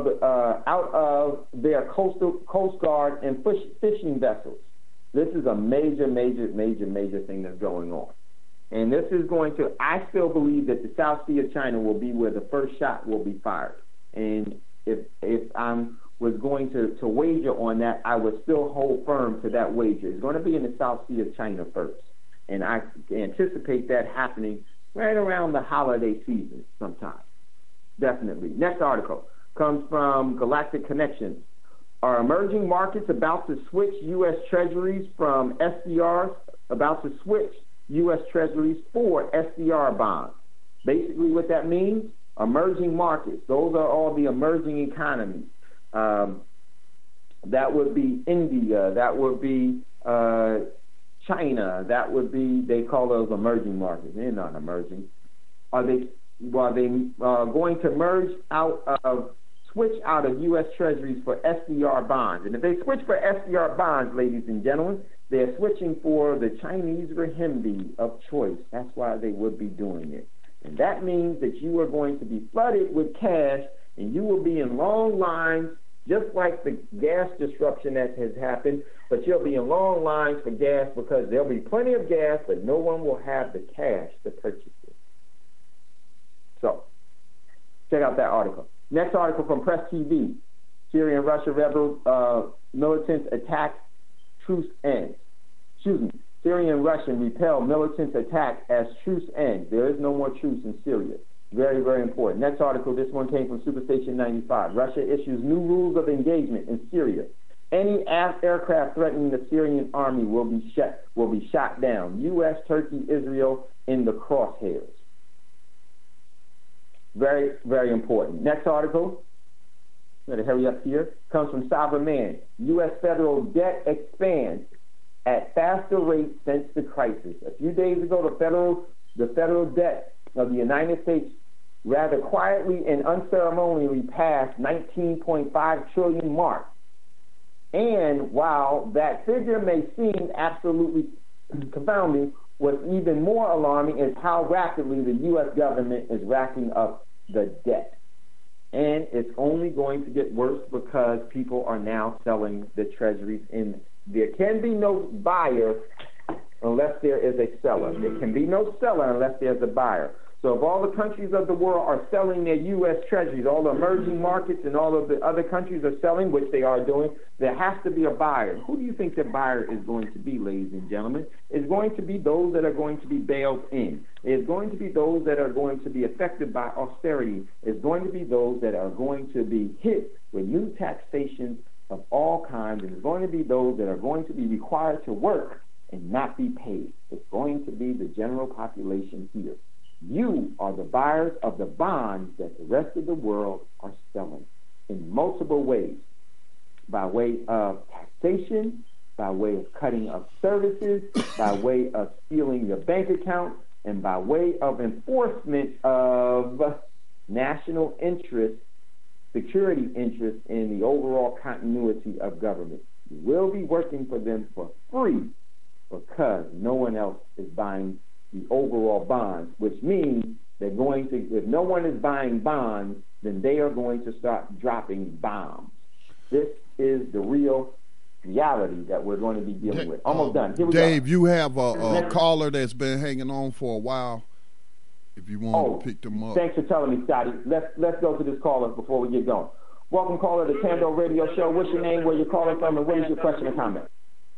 of their coast guard and fishing vessels. This is a major, major, major, major thing that's going on. And this is going to, I still believe that the South Sea of China will be where the first shot will be fired. And if I was going to wager on that, I would still hold firm to that wager. It's going to be in the South Sea of China first. And I anticipate that happening right around the holiday season sometime. Definitely. Next article comes from Galactic Connections. Are emerging markets about to switch U.S. Treasuries from SDRs, about to switch U.S. Treasuries for SDR bonds? Basically what that means, emerging markets. Those are all the emerging economies. That would be India. That would be China. That would be, they call those emerging markets. They're not emerging. Are they going to switch out of U.S. Treasuries for SDR bonds? And if they switch for SDR bonds, ladies and gentlemen, they're switching for the Chinese renminbi of choice. That's why they would be doing it. And that means that you are going to be flooded with cash, and you will be in long lines just like the gas disruption that has happened, but you'll be in long lines for gas because there'll be plenty of gas, but no one will have the cash to purchase it. So, check out that article. Next article from Press TV. Syria and Russia rebel militants attack, truce ends. Syrian and Russian repel militants attack as truce ends. There is no more truce in Syria. Very, very important. Next article, this one came from Superstation 95. Russia issues new rules of engagement in Syria. Any aircraft threatening the Syrian army will be shot down. U.S., Turkey, Israel in the crosshairs. Very, very important. Next article, better hurry up here, comes from Sovereign Man. U.S. federal debt expands at faster rate since the crisis. A few days ago, the federal debt of the United States rather quietly and unceremoniously passed 19.5 trillion mark. And while that figure may seem absolutely confounding, what's even more alarming is how rapidly the U.S. government is racking up the debt. And it's only going to get worse because people are now selling the treasuries in. There can be no buyer unless there is a seller. There can be no seller unless there's a buyer. So if all the countries of the world are selling their U.S. treasuries, all the emerging markets and all of the other countries are selling, which they are doing, there has to be a buyer. Who do you think the buyer is going to be, ladies and gentlemen? It's going to be those that are going to be bailed in. It's going to be those that are going to be affected by austerity. It's going to be those that are going to be hit with new taxations of all kinds, and it's going to be those that are going to be required to work and not be paid. It's going to be the general population here. You are the buyers of the bonds that the rest of the world are selling in multiple ways, by way of taxation, by way of cutting of services, by way of stealing your bank account, and by way of enforcement of national interest, security interest in the overall continuity of government. You will be working for them for free because no one else is buying the overall bonds, which means they're going to, if no one is buying bonds, then they are going to start dropping bombs. This is the real reality that we're going to be dealing with. Almost done. Here we Dave, go. you have a caller that's been hanging on for a while. If you want to pick them up. Thanks for telling me, Scotty. Let's go to this caller before we get going. Welcome, caller, to the Tando Radio Show. What's your name, where you're calling from, and what is your question or comment?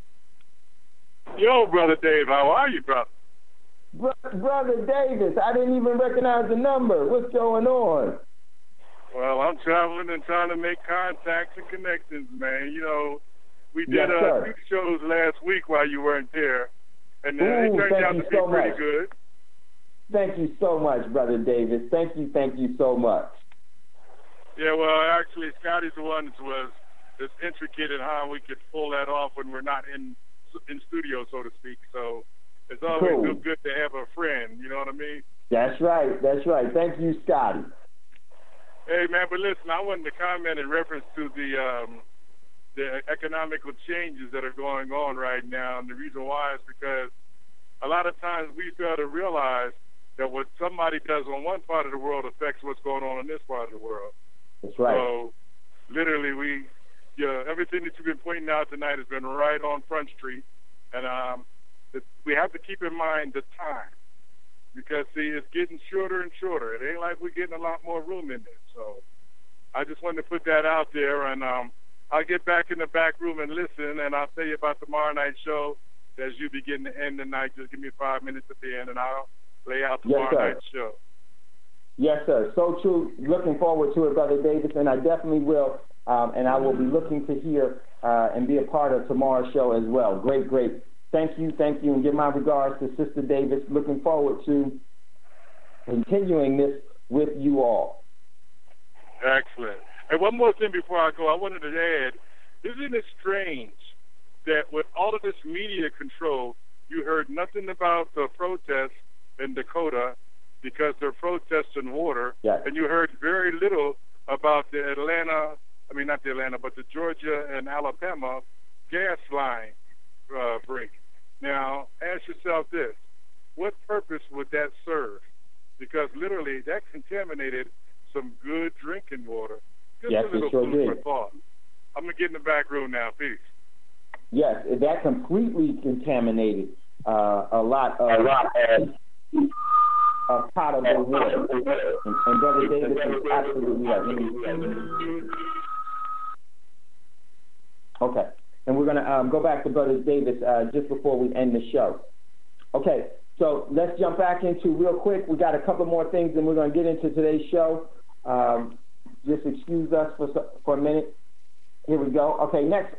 Yo, Brother Dave, how are you, brother? Brother Davis, I didn't even recognize the number. What's going on? Well, I'm traveling and trying to make contacts and connections, man. You know, we did a few shows last week while you weren't there, and it turned out to be pretty good. Thank you so much, Brother Davis. Thank you so much. Yeah, well, actually, Scotty's the one that was that's intricate in how we could pull that off when we're not in studio, so to speak. So it's always good to have a friend, you know what I mean? That's right. Thank you, Scotty. Hey, man, but listen, I wanted to comment in reference to the economical changes that are going on right now, and the reason why is because a lot of times we fail to realize that what somebody does on one part of the world affects what's going on in this part of the world. That's right. So, literally, everything that you've been pointing out tonight has been right on Front Street, and we have to keep in mind the time, because, see, it's getting shorter and shorter. It ain't like we're getting a lot more room in there. So I just wanted to put that out there, and I'll get back in the back room and listen, and I'll tell you about tomorrow night's show as you begin to end the night. Just give me 5 minutes at the end, and I'll lay out tomorrow night's show. Yes, sir. So true. Looking forward to it, Brother Davis, and I definitely will. And I will be looking to hear and be a part of tomorrow's show as well. Great. Thank you, and give my regards to Sister Davis. Looking forward to continuing this with you all. Excellent. And one more thing before I go, I wanted to add, isn't it strange that with all of this media control, you heard nothing about the protests in Dakota because they're protesting water, and you heard very little about the Georgia and Alabama gas line break. Now, ask yourself this. What purpose would that serve? Because literally that contaminated some good drinking water. Just a little food for thought. I'm going to get in the back room now. Peace. Yes, that completely contaminated a lot of potable water. And Brother Davis is absolutely right. Okay, and we're going to go back to Brother Davis just before we end the show. Okay, so let's jump back into real quick. We got a couple more things, and we're going to get into today's show. Just excuse us for a minute. Here we go. Okay, next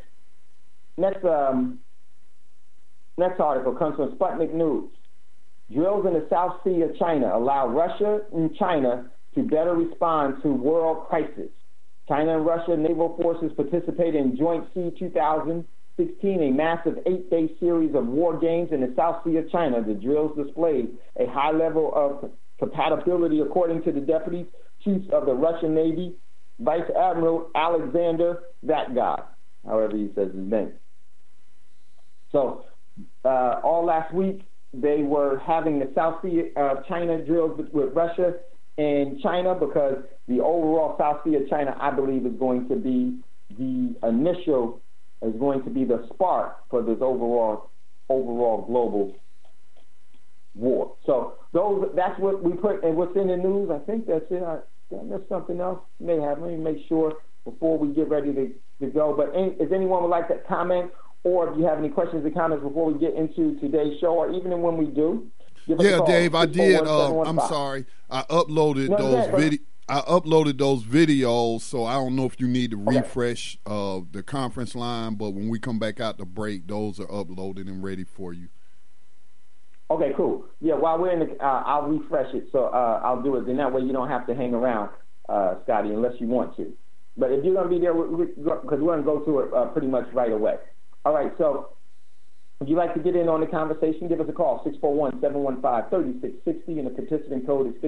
article comes from Sputnik News. Drills in the South Sea of China allow Russia and China to better respond to world crisis. China and Russia naval forces participated in Joint Sea 2016, a massive 8-day series of war games in the South Sea of China. The drills displayed a high level of compatibility, according to the Deputy Chief of the Russian Navy, Vice Admiral Alexander Vatgov, however he says his name. So all last week, they were having the South Sea of China drills with Russia and China, because the overall South Sea of China, I believe, is going to be the spark for this overall global war. So that's what we put, and what's in the news. I think that's it. Did I miss something else? May have. Let me make sure before we get ready to go. But if anyone would like to comment, or if you have any questions or comments before we get into today's show, or even when we do, give us a call. Dave, I did. I'm sorry. I uploaded those videos, so I don't know if you need to refresh the conference line, but when we come back out to break, those are uploaded and ready for you. Okay, cool. Yeah, while we're in the, I'll refresh it, so I'll do it. Then that way you don't have to hang around, Scotty, unless you want to. But if you're going to be there, because we're going to go to it pretty much right away. All right, so if you'd like to get in on the conversation, give us a call, 641-715-3660, and the participant code is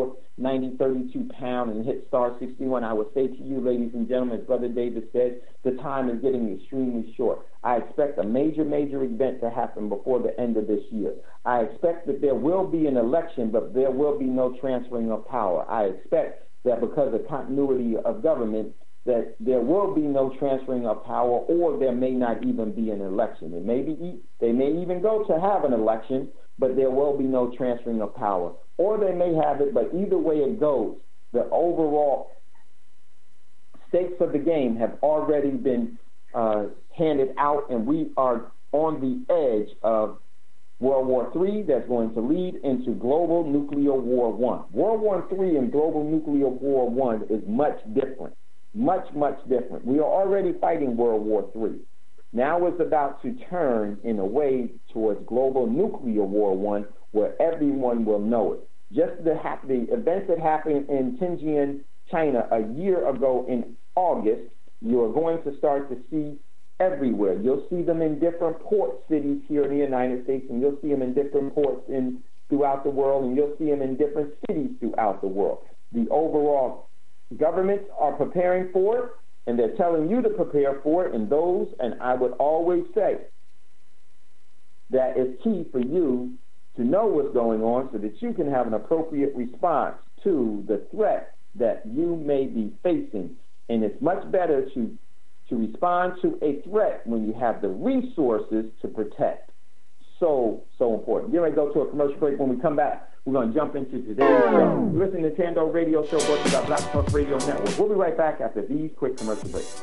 549032#, and hit star 61. I would say to you, ladies and gentlemen, as Brother Davis said, the time is getting extremely short. I expect a major event to happen before the end of this year. I expect that there will be an election, but there will be no transferring of power. I expect that because of continuity of government, that there will be no transferring of power, or there may not even be an election. They may even go to have an election, but there will be no transferring of power. Or they may have it, but either way it goes, the overall stakes of the game have already been handed out, and we are on the edge of World War III that's going to lead into global nuclear war I. World War III and global nuclear war I is much different. Much different. We are already fighting World War III. Now it's about to turn in a way towards global nuclear war I, where everyone will know it. Just the events that happened in Tianjin, China, a year ago in August, you are going to start to see everywhere. You'll see them in different port cities here in the United States, and you'll see them in different ports throughout the world, and you'll see them in different cities throughout the world. The overall governments are preparing for it, and they're telling you to prepare for it, and I would always say that it's key for you to know what's going on so that you can have an appropriate response to the threat that you may be facing. And it's much better to respond to a threat when you have the resources to protect. So important. You're going to go to a commercial break. When we come back, we're going to jump into today's show. You're listening to Tando Radio Show, brought to you by Black Talk Radio Network. We'll be right back after these quick commercial breaks.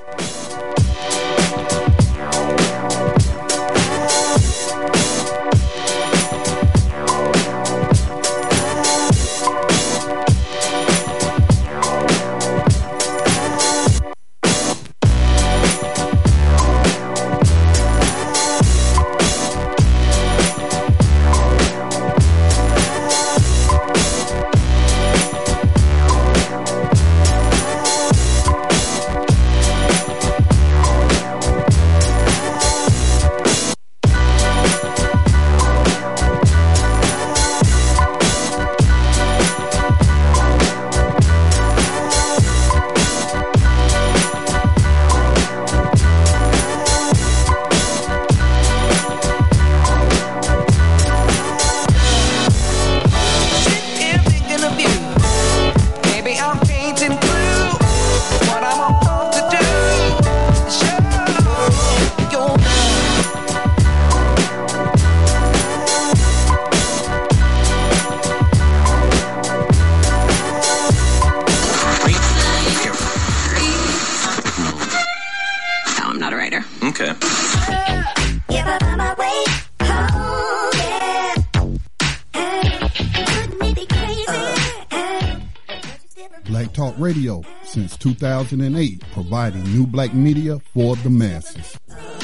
Black Talk Radio since 2008, providing new black media for the masses.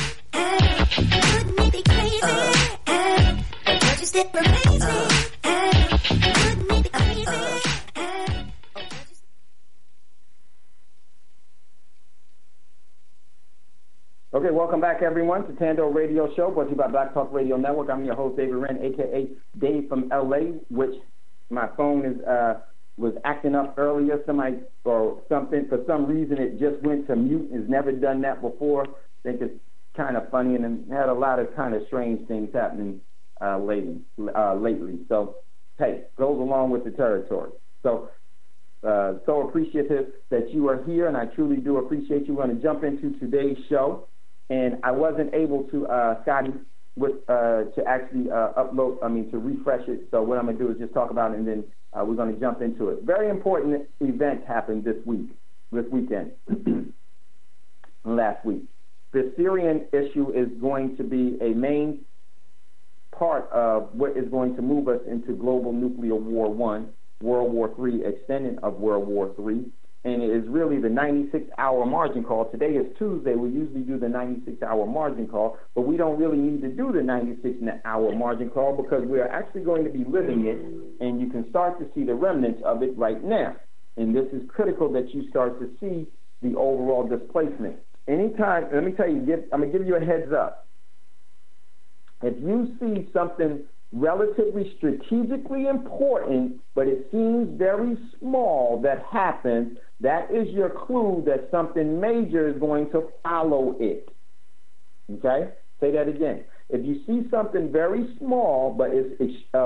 Okay, welcome back, everyone, to Tando Radio Show, brought to you by Black Talk Radio Network. I'm your host, David Wren, a.k.a. Dave from L.A., which my phone is was acting up earlier. Somebody or something, for some reason, it just went to mute. It's never done that before. I think it's kind of funny, and it had a lot of kind of strange things happening lately. So, hey, goes along with the territory. So appreciative that you are here, and I truly do appreciate you. We're going to jump into today's show. And I wasn't able to, Scotty, to actually to refresh it. So what I'm going to do is just talk about it, and then we're going to jump into it. Very important event happened this weekend, last week. The Syrian issue is going to be a main part of what is going to move us into global nuclear war one, World War III, extending of World War III. And it is really the 96-hour margin call. Today is Tuesday. We usually do the 96-hour margin call, but we don't really need to do the 96-hour margin call because we are actually going to be living it, and you can start to see the remnants of it right now. And this is critical that you start to see the overall displacement. Anytime, let me tell you, I'm going to give you a heads up. If you see something relatively strategically important, but it seems very small that happens, that is your clue that something major is going to follow it. Okay? Say that again. If you see something very small, but it's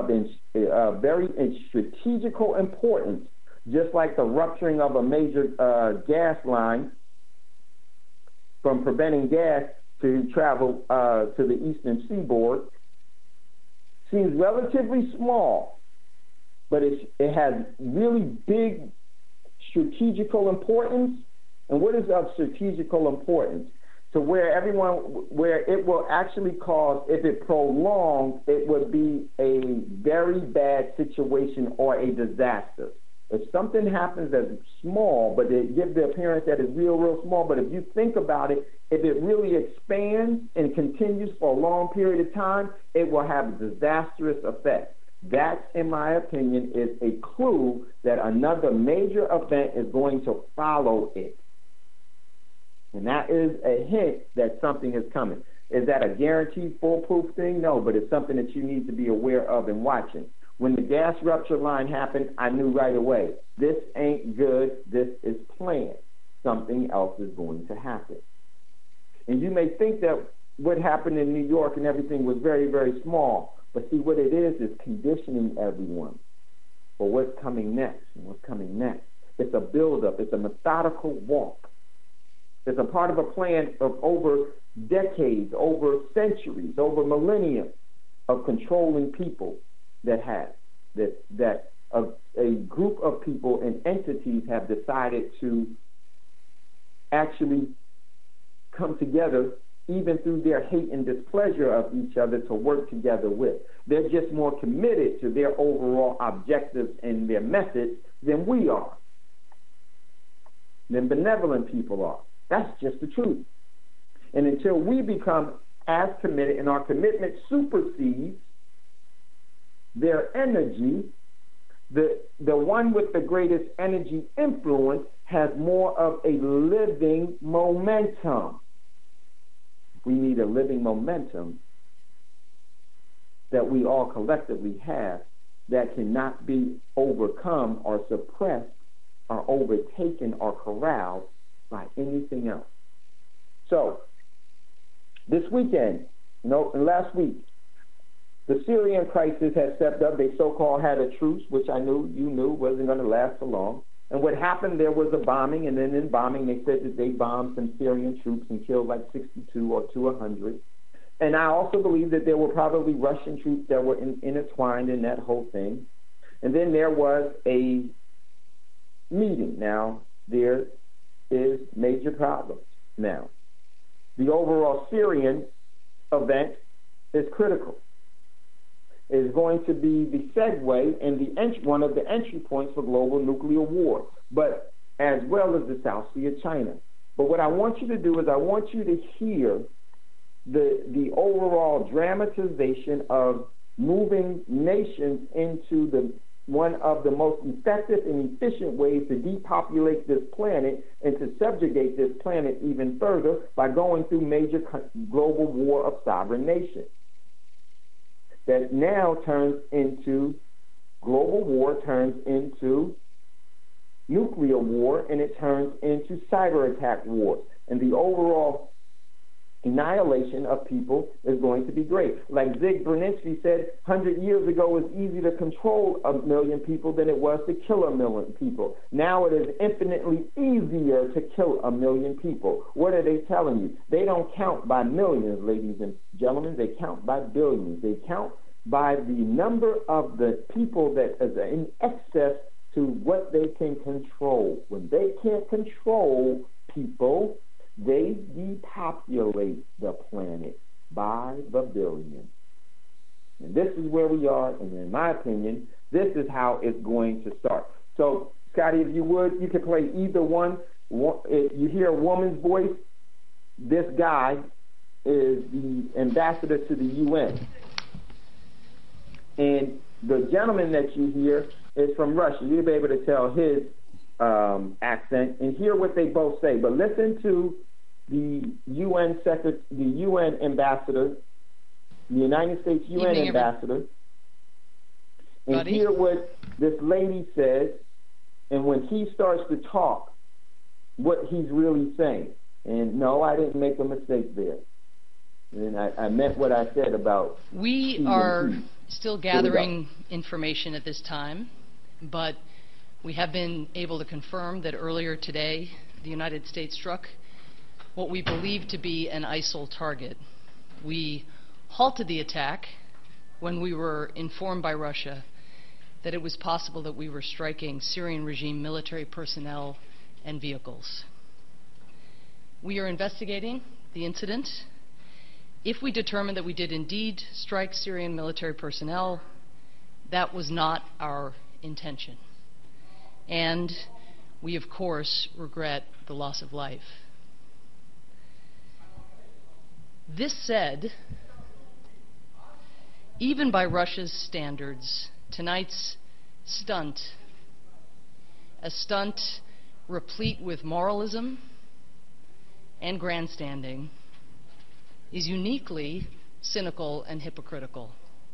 very strategical importance, just like the rupturing of a major gas line from preventing gas to travel to the eastern seaboard, seems relatively small, but it has really big strategical importance. And what is of strategical importance? To where it will actually cause, if it prolongs, it would be a very bad situation or a disaster. If something happens that's small, but it gives the appearance that it's real small, but if you think about it, if it really expands and continues for a long period of time, it will have a disastrous effect. That, in my opinion, is a clue that another major event is going to follow it. And that is a hint that something is coming. Is that a guaranteed foolproof thing? No, but it's something that you need to be aware of and watching. When the gas rupture line happened, I knew right away, this ain't good, this is planned. Something else is going to happen. And you may think that what happened in New York and everything was very, very small. But see, what it is conditioning everyone for what's coming next and what's coming next. It's a buildup. It's a methodical walk. It's a part of a plan of over decades, over centuries, over millennia of controlling people that a group of people and entities have decided to actually come together, even through their hate and displeasure of each other, to work together with. They're just more committed to their overall objectives and their methods than we are, than benevolent people are. That's just the truth. And until we become as committed and our commitment supersedes their energy, the one with the greatest energy influence has more of a living momentum. We need a living momentum that we all collectively have that cannot be overcome or suppressed or overtaken or corralled by anything else. So, this weekend, last week, the Syrian crisis has stepped up. They so-called had a truce, which I knew, you knew, wasn't going to last for long. And what happened, there was a bombing, and then in bombing, they said that they bombed some Syrian troops and killed like 62 or to 100. And I also believe that there were probably Russian troops that were intertwined in that whole thing. And then there was a meeting. Now, there is major problems now. The overall Syrian event is critical. is going to be the segue and one of the entry points for global nuclear war, but as well as the South Sea of China. But what I want you to do is I want you to hear the overall dramatization of moving nations into one of the most effective and efficient ways to depopulate this planet and to subjugate this planet even further by going through major global war of sovereign nations. That now global war turns into nuclear war, and it turns into cyber attack wars. And the overall annihilation of people is going to be great. Like Zig Brzezinski said, 100 years ago, it was easier to control 1 million people than it was to kill 1 million people. Now it is infinitely easier to kill 1 million people. What are they telling you? They don't count by millions, ladies and gentlemen. They count by billions. They count by the number of the people that is in excess to what they can control. When they can't control people, they depopulate the planet by the billions. And this is where we are, and in my opinion, this is how it's going to start. So, Scotty, if you would, you could play either one. If you hear a woman's voice, this guy is the ambassador to the UN. And the gentleman that you hear is from Russia. You'll be able to tell his accent and hear what they both say. But listen to the UN ambassador, the United States UN ambassador, and hear what this lady says, and when he starts to talk, what he's really saying. And no, I didn't make a mistake there. And I meant what I said about... We are still gathering information at this time, but we have been able to confirm that earlier today the United States struck what we believe to be an ISIL target. We halted the attack when we were informed by Russia that it was possible that we were striking Syrian regime military personnel and vehicles. We are investigating the incident. If we determine that we did indeed strike Syrian military personnel, that was not our intention. And we, of course, regret the loss of life. This said, even by Russia's standards, tonight's stunt, a stunt replete with moralism and grandstanding, is uniquely cynical and hypocritical.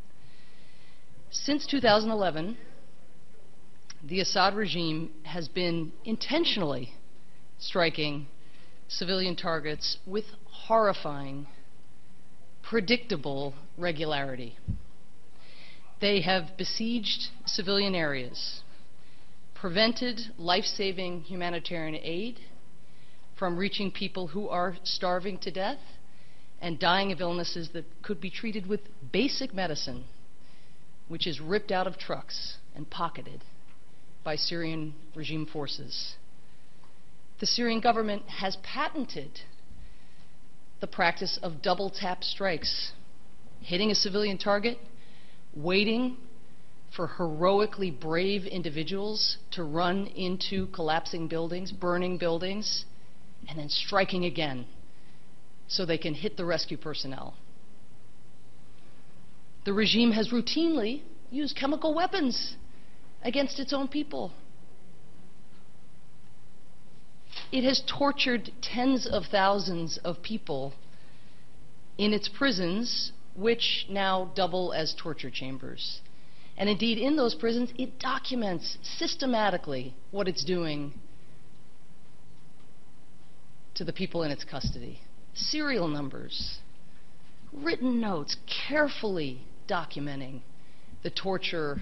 Since 2011, the Assad regime has been intentionally striking civilian targets with horrifying, predictable regularity. They have besieged civilian areas, prevented life-saving humanitarian aid from reaching people who are starving to death and dying of illnesses that could be treated with basic medicine, which is ripped out of trucks and pocketed by Syrian regime forces. The Syrian government has patented the practice of double-tap strikes, hitting a civilian target, waiting for heroically brave individuals to run into collapsing buildings, burning buildings, and then striking again so they can hit the rescue personnel. The regime has routinely used chemical weapons against its own people. It has tortured tens of thousands of people in its prisons, which now double as torture chambers. And indeed, in those prisons, it documents systematically what it's doing to the people in its custody. Serial numbers, written notes, carefully documenting the torture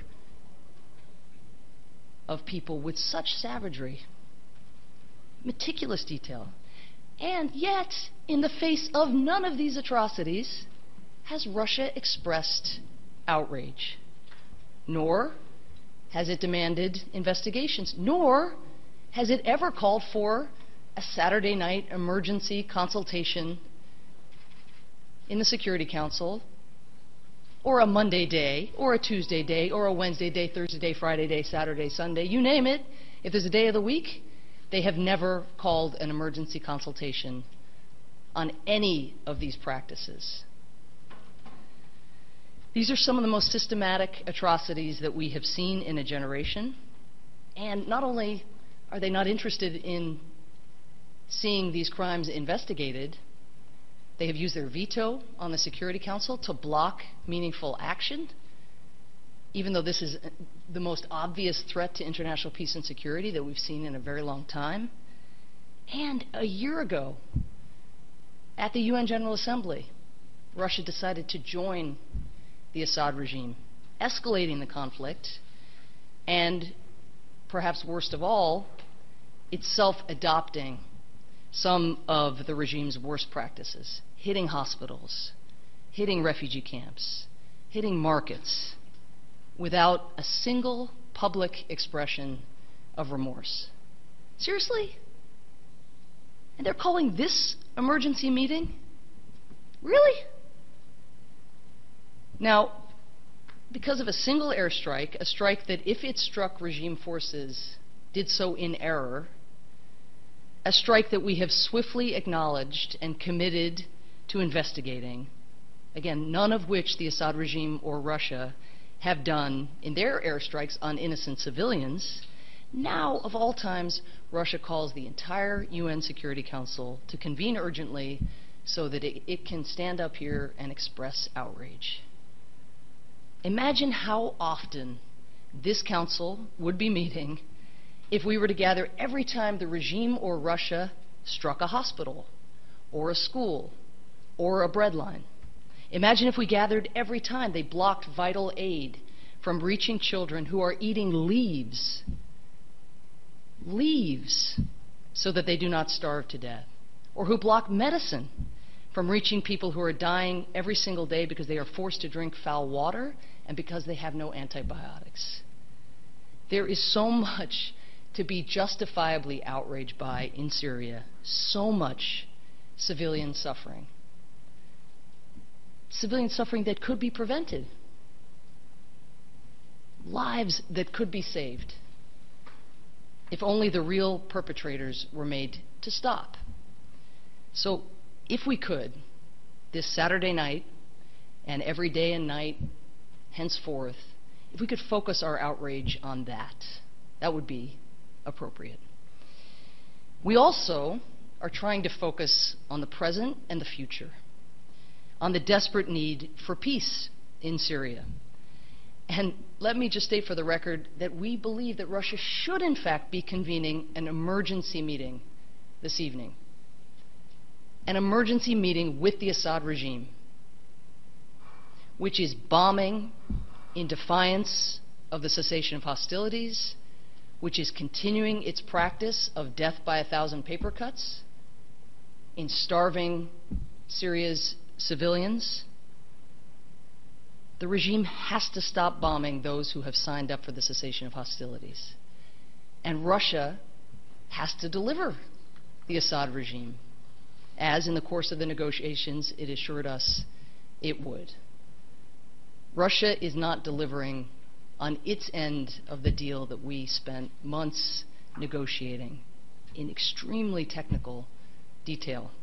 of people with such savagery, meticulous detail. And yet, in the face of none of these atrocities, has Russia expressed outrage. Nor has it demanded investigations, nor has it ever called for a Saturday night emergency consultation in the Security Council or a Monday day, or a Tuesday day, or a Wednesday day, Thursday day, Friday day, Saturday, Sunday, you name it. If there's a day of the week, they have never called an emergency consultation on any of these practices. These are some of the most systematic atrocities that we have seen in a generation. And not only are they not interested in seeing these crimes investigated, they have used their veto on the Security Council to block meaningful action, even though this is the most obvious threat to international peace and security that we've seen in a very long time. And a year ago, at the UN General Assembly, Russia decided to join the Assad regime, escalating the conflict, and perhaps worst of all, itself adopting some of the regime's worst practices, hitting hospitals, hitting refugee camps, hitting markets, without a single public expression of remorse. Seriously? And they're calling this emergency meeting? Really? Now, because of a single airstrike, a strike that, if it struck regime forces, did so in error, a strike that we have swiftly acknowledged and committed to investigating, again, none of which the Assad regime or Russia have done in their airstrikes on innocent civilians, now, of all times, Russia calls the entire UN Security Council to convene urgently so that it can stand up here and express outrage. Imagine how often this council would be meeting if we were to gather every time the regime or Russia struck a hospital, or a school, or a breadline. Imagine if we gathered every time they blocked vital aid from reaching children who are eating leaves, so that they do not starve to death, or who block medicine from reaching people who are dying every single day because they are forced to drink foul water and because they have no antibiotics. There is so much to be justifiably outraged by in Syria, so much civilian suffering. Civilian suffering that could be prevented. Lives that could be saved if only the real perpetrators were made to stop. So, if we could, this Saturday night and every day and night henceforth, if we could focus our outrage on that, that would be appropriate. We also are trying to focus on the present and the future, on the desperate need for peace in Syria. And let me just state for the record that we believe that Russia should in fact be convening an emergency meeting this evening. An emergency meeting with the Assad regime, which is bombing in defiance of the cessation of hostilities, which is continuing its practice of death by 1,000 paper cuts, in starving Syria's civilians. The regime has to stop bombing those who have signed up for the cessation of hostilities. And Russia has to deliver the Assad regime, as in the course of the negotiations it assured us it would. Russia is not delivering on its end of the deal that we spent months negotiating in extremely technical detail.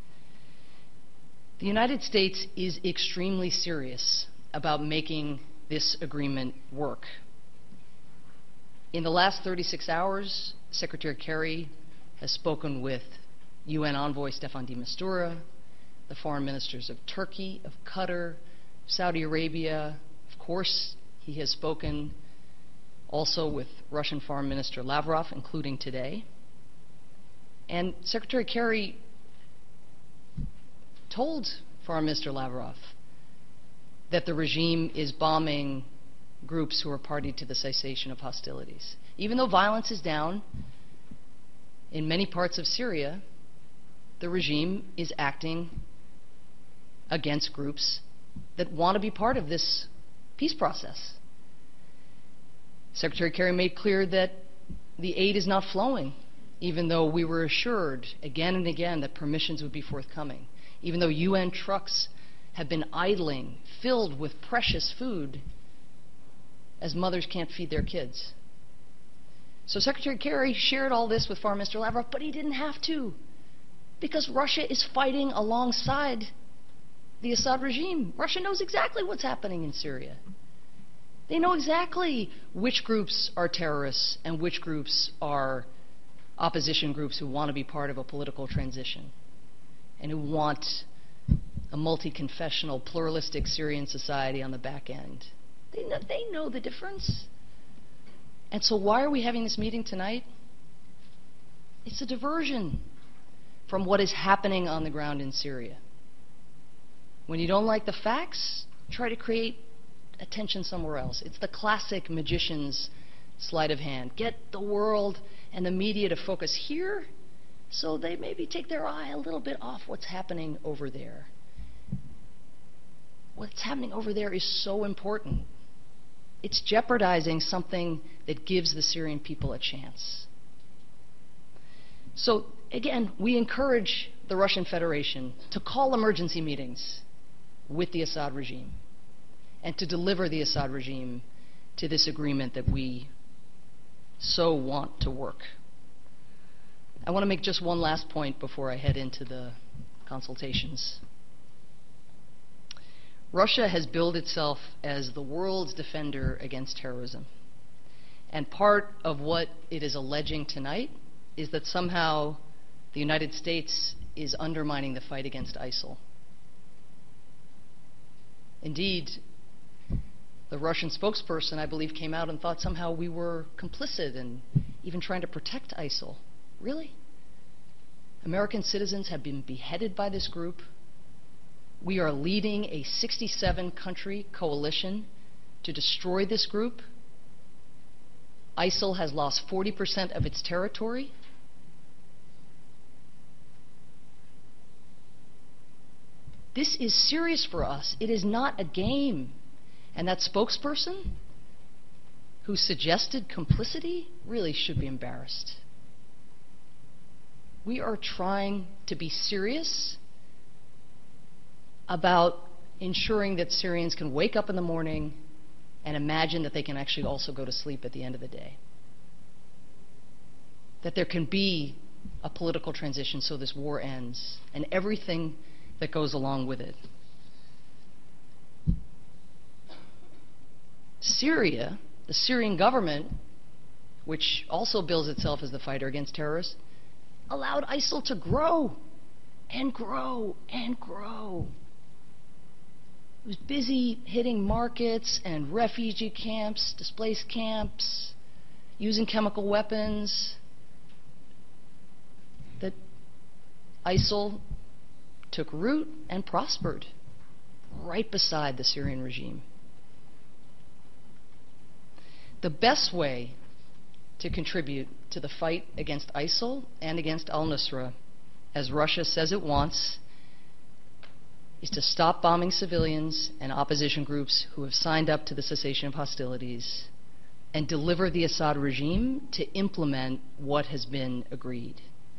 The United States is extremely serious about making this agreement work. In the last 36 hours, Secretary Kerry has spoken with UN envoy Staffan de Mistura, the foreign ministers of Turkey, of Qatar, Saudi Arabia. Of course, he has spoken also with Russian Foreign Minister Lavrov, including today. And Secretary Kerry told Foreign Minister Lavrov that the regime is bombing groups who are party to the cessation of hostilities. Even though violence is down in many parts of Syria, the regime is acting against groups that want to be part of this peace process. Secretary Kerry made clear that the aid is not flowing, even though we were assured again and again that permissions would be forthcoming, even though UN trucks have been idling, filled with precious food, as mothers can't feed their kids. So Secretary Kerry shared all this with Foreign Minister Lavrov, but he didn't have to, because Russia is fighting alongside the Assad regime. Russia knows exactly what's happening in Syria. They know exactly which groups are terrorists and which groups are opposition groups who want to be part of a political transition and who want a multi-confessional, pluralistic Syrian society on the back end. They know the difference. And so why are we having this meeting tonight? It's a diversion from what is happening on the ground in Syria. When you don't like the facts, try to create attention somewhere else. It's the classic magician's sleight of hand. Get the world and the media to focus here so they maybe take their eye a little bit off what's happening over there. What's happening over there is so important. It's jeopardizing something that gives the Syrian people a chance. So, again, we encourage the Russian Federation to call emergency meetings with the Assad regime and to deliver the Assad regime to this agreement that we so want to work. I want to make just one last point before I head into the consultations. Russia has billed itself as the world's defender against terrorism. And part of what it is alleging tonight is that somehow the United States is undermining the fight against ISIL. Indeed, the Russian spokesperson, I believe, came out and thought somehow we were complicit in even trying to protect ISIL. Really? American citizens have been beheaded by this group. We are leading a 67-country coalition to destroy this group. ISIL has lost 40% of its territory. This is serious for us. It is not a game. And that spokesperson who suggested complicity really should be embarrassed. We are trying to be serious about ensuring that Syrians can wake up in the morning and imagine that they can actually also go to sleep at the end of the day. That there can be a political transition so this war ends, and everything that goes along with it. Syria, the Syrian government, which also bills itself as the fighter against terrorists, allowed ISIL to grow and grow and grow. It was busy hitting markets and refugee camps, displaced camps, using chemical weapons. That ISIL took root and prospered right beside the Syrian regime. The best way to contribute to the fight against ISIL and against al-Nusra, as Russia says it wants, is to stop bombing civilians and opposition groups who have signed up to the cessation of hostilities and deliver the Assad regime to implement what has been agreed.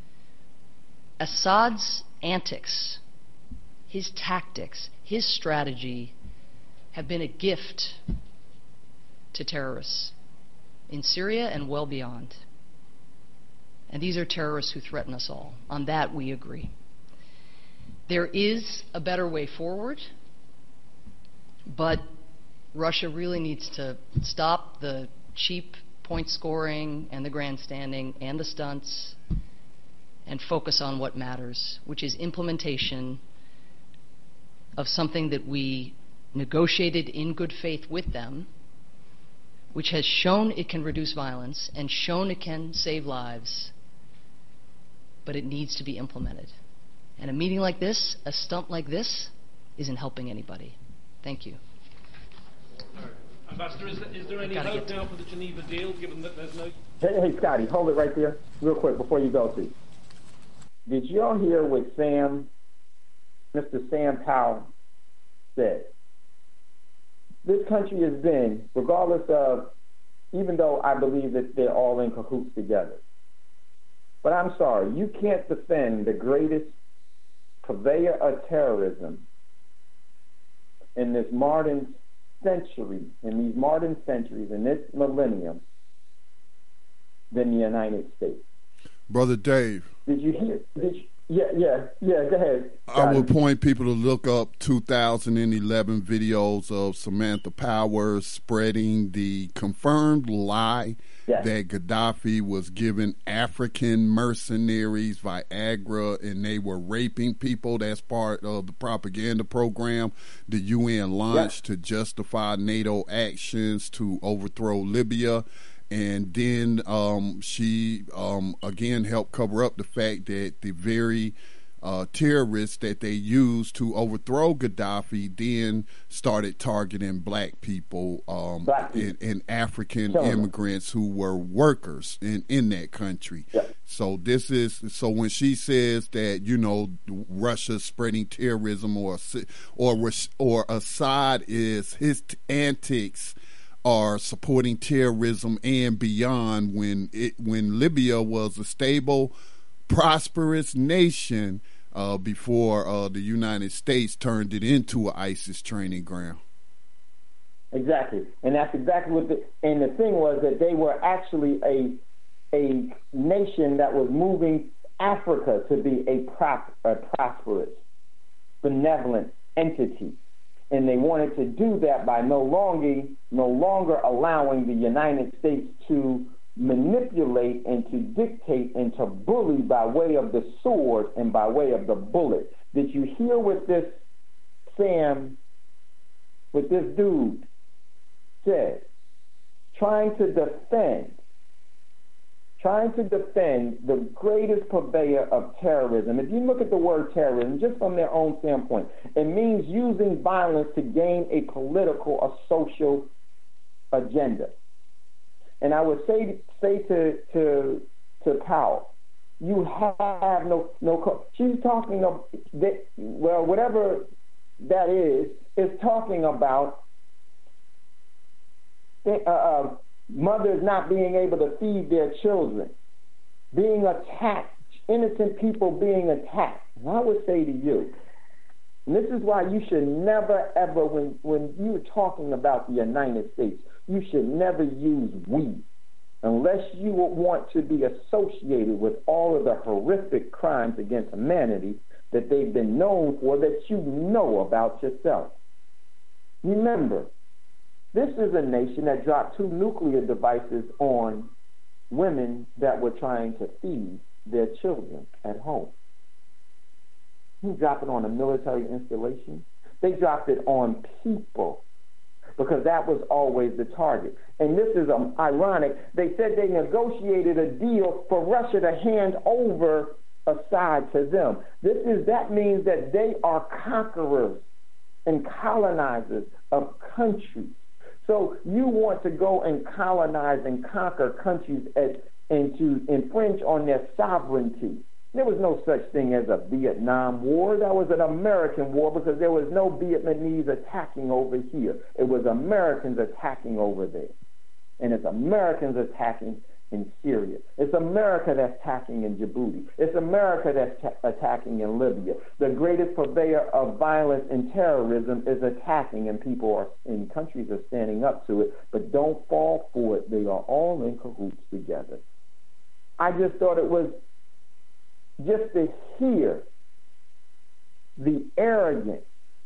Assad's antics, his tactics, his strategy have been a gift to terrorists in Syria and well beyond. And these are terrorists who threaten us all. On that we agree. There is a better way forward, but Russia really needs to stop the cheap point scoring and the grandstanding and the stunts and focus on what matters, which is implementation of something that we negotiated in good faith with them, which has shown it can reduce violence and shown it can save lives, but it needs to be implemented. And a meeting like this, a stunt like this, isn't helping anybody. Thank you. Ambassador, is there any hope now for the Geneva deal, given that there's no... Hey, Scotty, hold it right there real quick before you go to. Did you all hear what Mr. Sam Powell said? This country has been, regardless of, even though I believe that they're all in cahoots together, but I'm sorry, you can't defend the greatest purveyor of terrorism in this modern century, in these modern centuries, in this millennium, than the United States. Brother Dave. Did you hear? Yeah, go ahead. I would point people to look up 2011 videos of Samantha Powers spreading the confirmed lie that Gaddafi was giving African mercenaries Viagra and they were raping people. That's part of the propaganda program the UN launched to justify NATO actions to overthrow Libya. And then she, again, helped cover up the fact that the very terrorists that they used to overthrow Gaddafi then started targeting black people and African immigrants who were workers in that country. So when she says that, you know, Russia's spreading terrorism or Assad is his antics are supporting terrorism and beyond, when Libya was a stable, prosperous nation before the United States turned it into an ISIS training ground. Exactly, and that's exactly what. And the thing was that they were actually a nation that was moving Africa to be a prosperous, benevolent entity. And they wanted to do that by no longer allowing the United States to manipulate and to dictate and to bully by way of the sword and by way of the bullet. Did you hear what this dude said? Trying to defend the greatest purveyor of terrorism. If you look at the word terrorism, just from their own standpoint, it means using violence to gain a political or social agenda. And I would say to Powell, you have no. She's talking of whatever that is talking about. Mothers not being able to feed their children, being attacked, innocent people being attacked. And I would say to you, and this is why you should never, ever, when you're talking about the United States, you should never use we, unless you want to be associated with all of the horrific crimes against humanity that they've been known for, that you know about yourself. Remember, this is a nation that dropped 2 nuclear devices on women that were trying to feed their children at home. You drop it on a military installation. They dropped it on people because that was always the target. And this is ironic. They said they negotiated a deal for Russia to hand over Assad to them. That means that they are conquerors and colonizers of countries. So you want to go and colonize and conquer countries and to infringe on their sovereignty. There was no such thing as a Vietnam War. That was an American war because there was no Vietnamese attacking over here. It was Americans attacking over there. And it's Americans attacking in Syria. It's America that's attacking in Djibouti. It's America that's attacking in Libya. The greatest purveyor of violence and terrorism is attacking, and countries are standing up to it, but don't fall for it. They are all in cahoots together. I just thought it was just to hear the arrogant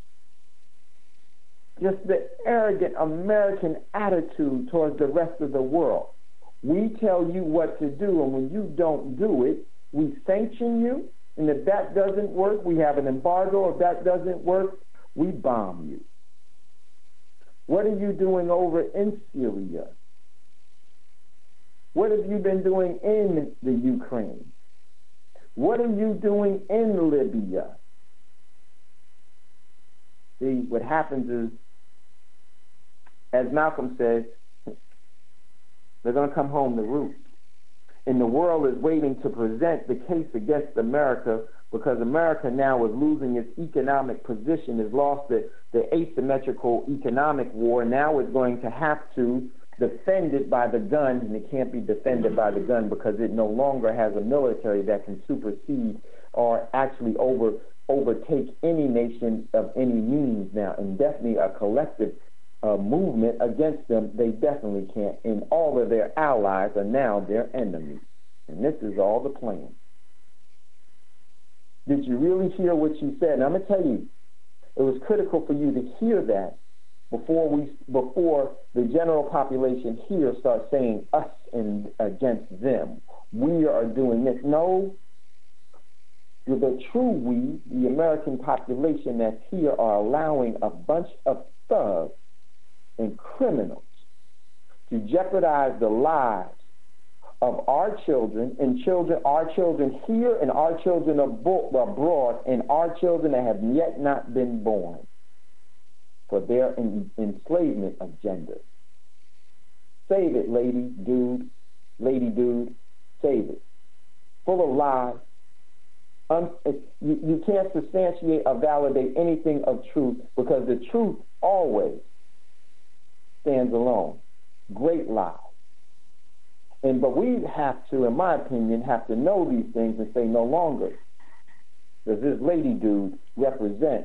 American attitude towards the rest of the world. We tell you what to do, and when you don't do it, we sanction you, and if that doesn't work, we have an embargo. If that doesn't work, we bomb you. What are you doing over in Syria? What have you been doing in the Ukraine? What are you doing in Libya? See, what happens is, as Malcolm said, they're going to come home to roost. And the world is waiting to present the case against America because America now is losing its economic position, has lost the asymmetrical economic war. Now it's going to have to defend it by the gun, and it can't be defended by the gun because it no longer has a military that can supersede or actually overtake any nation of any means now, and definitely a collective movement against them, they definitely can't. And all of their allies are now their enemies. And this is all the plan. Did you really hear what she said? And I'm going to tell you, it was critical for you to hear that before the general population here starts saying us and against them. We are doing this. No, the true we, the American population that's here, are allowing a bunch of thugs and criminals to jeopardize the lives of our children and our children here and our children abroad and our children that have yet not been born for their enslavement of gender. Save it, lady dude, save it. Full of lies. You can't substantiate or validate anything of truth because the truth always stands alone. Great lies. But we have to, in my opinion, have to know these things and say no longer does this lady dude represent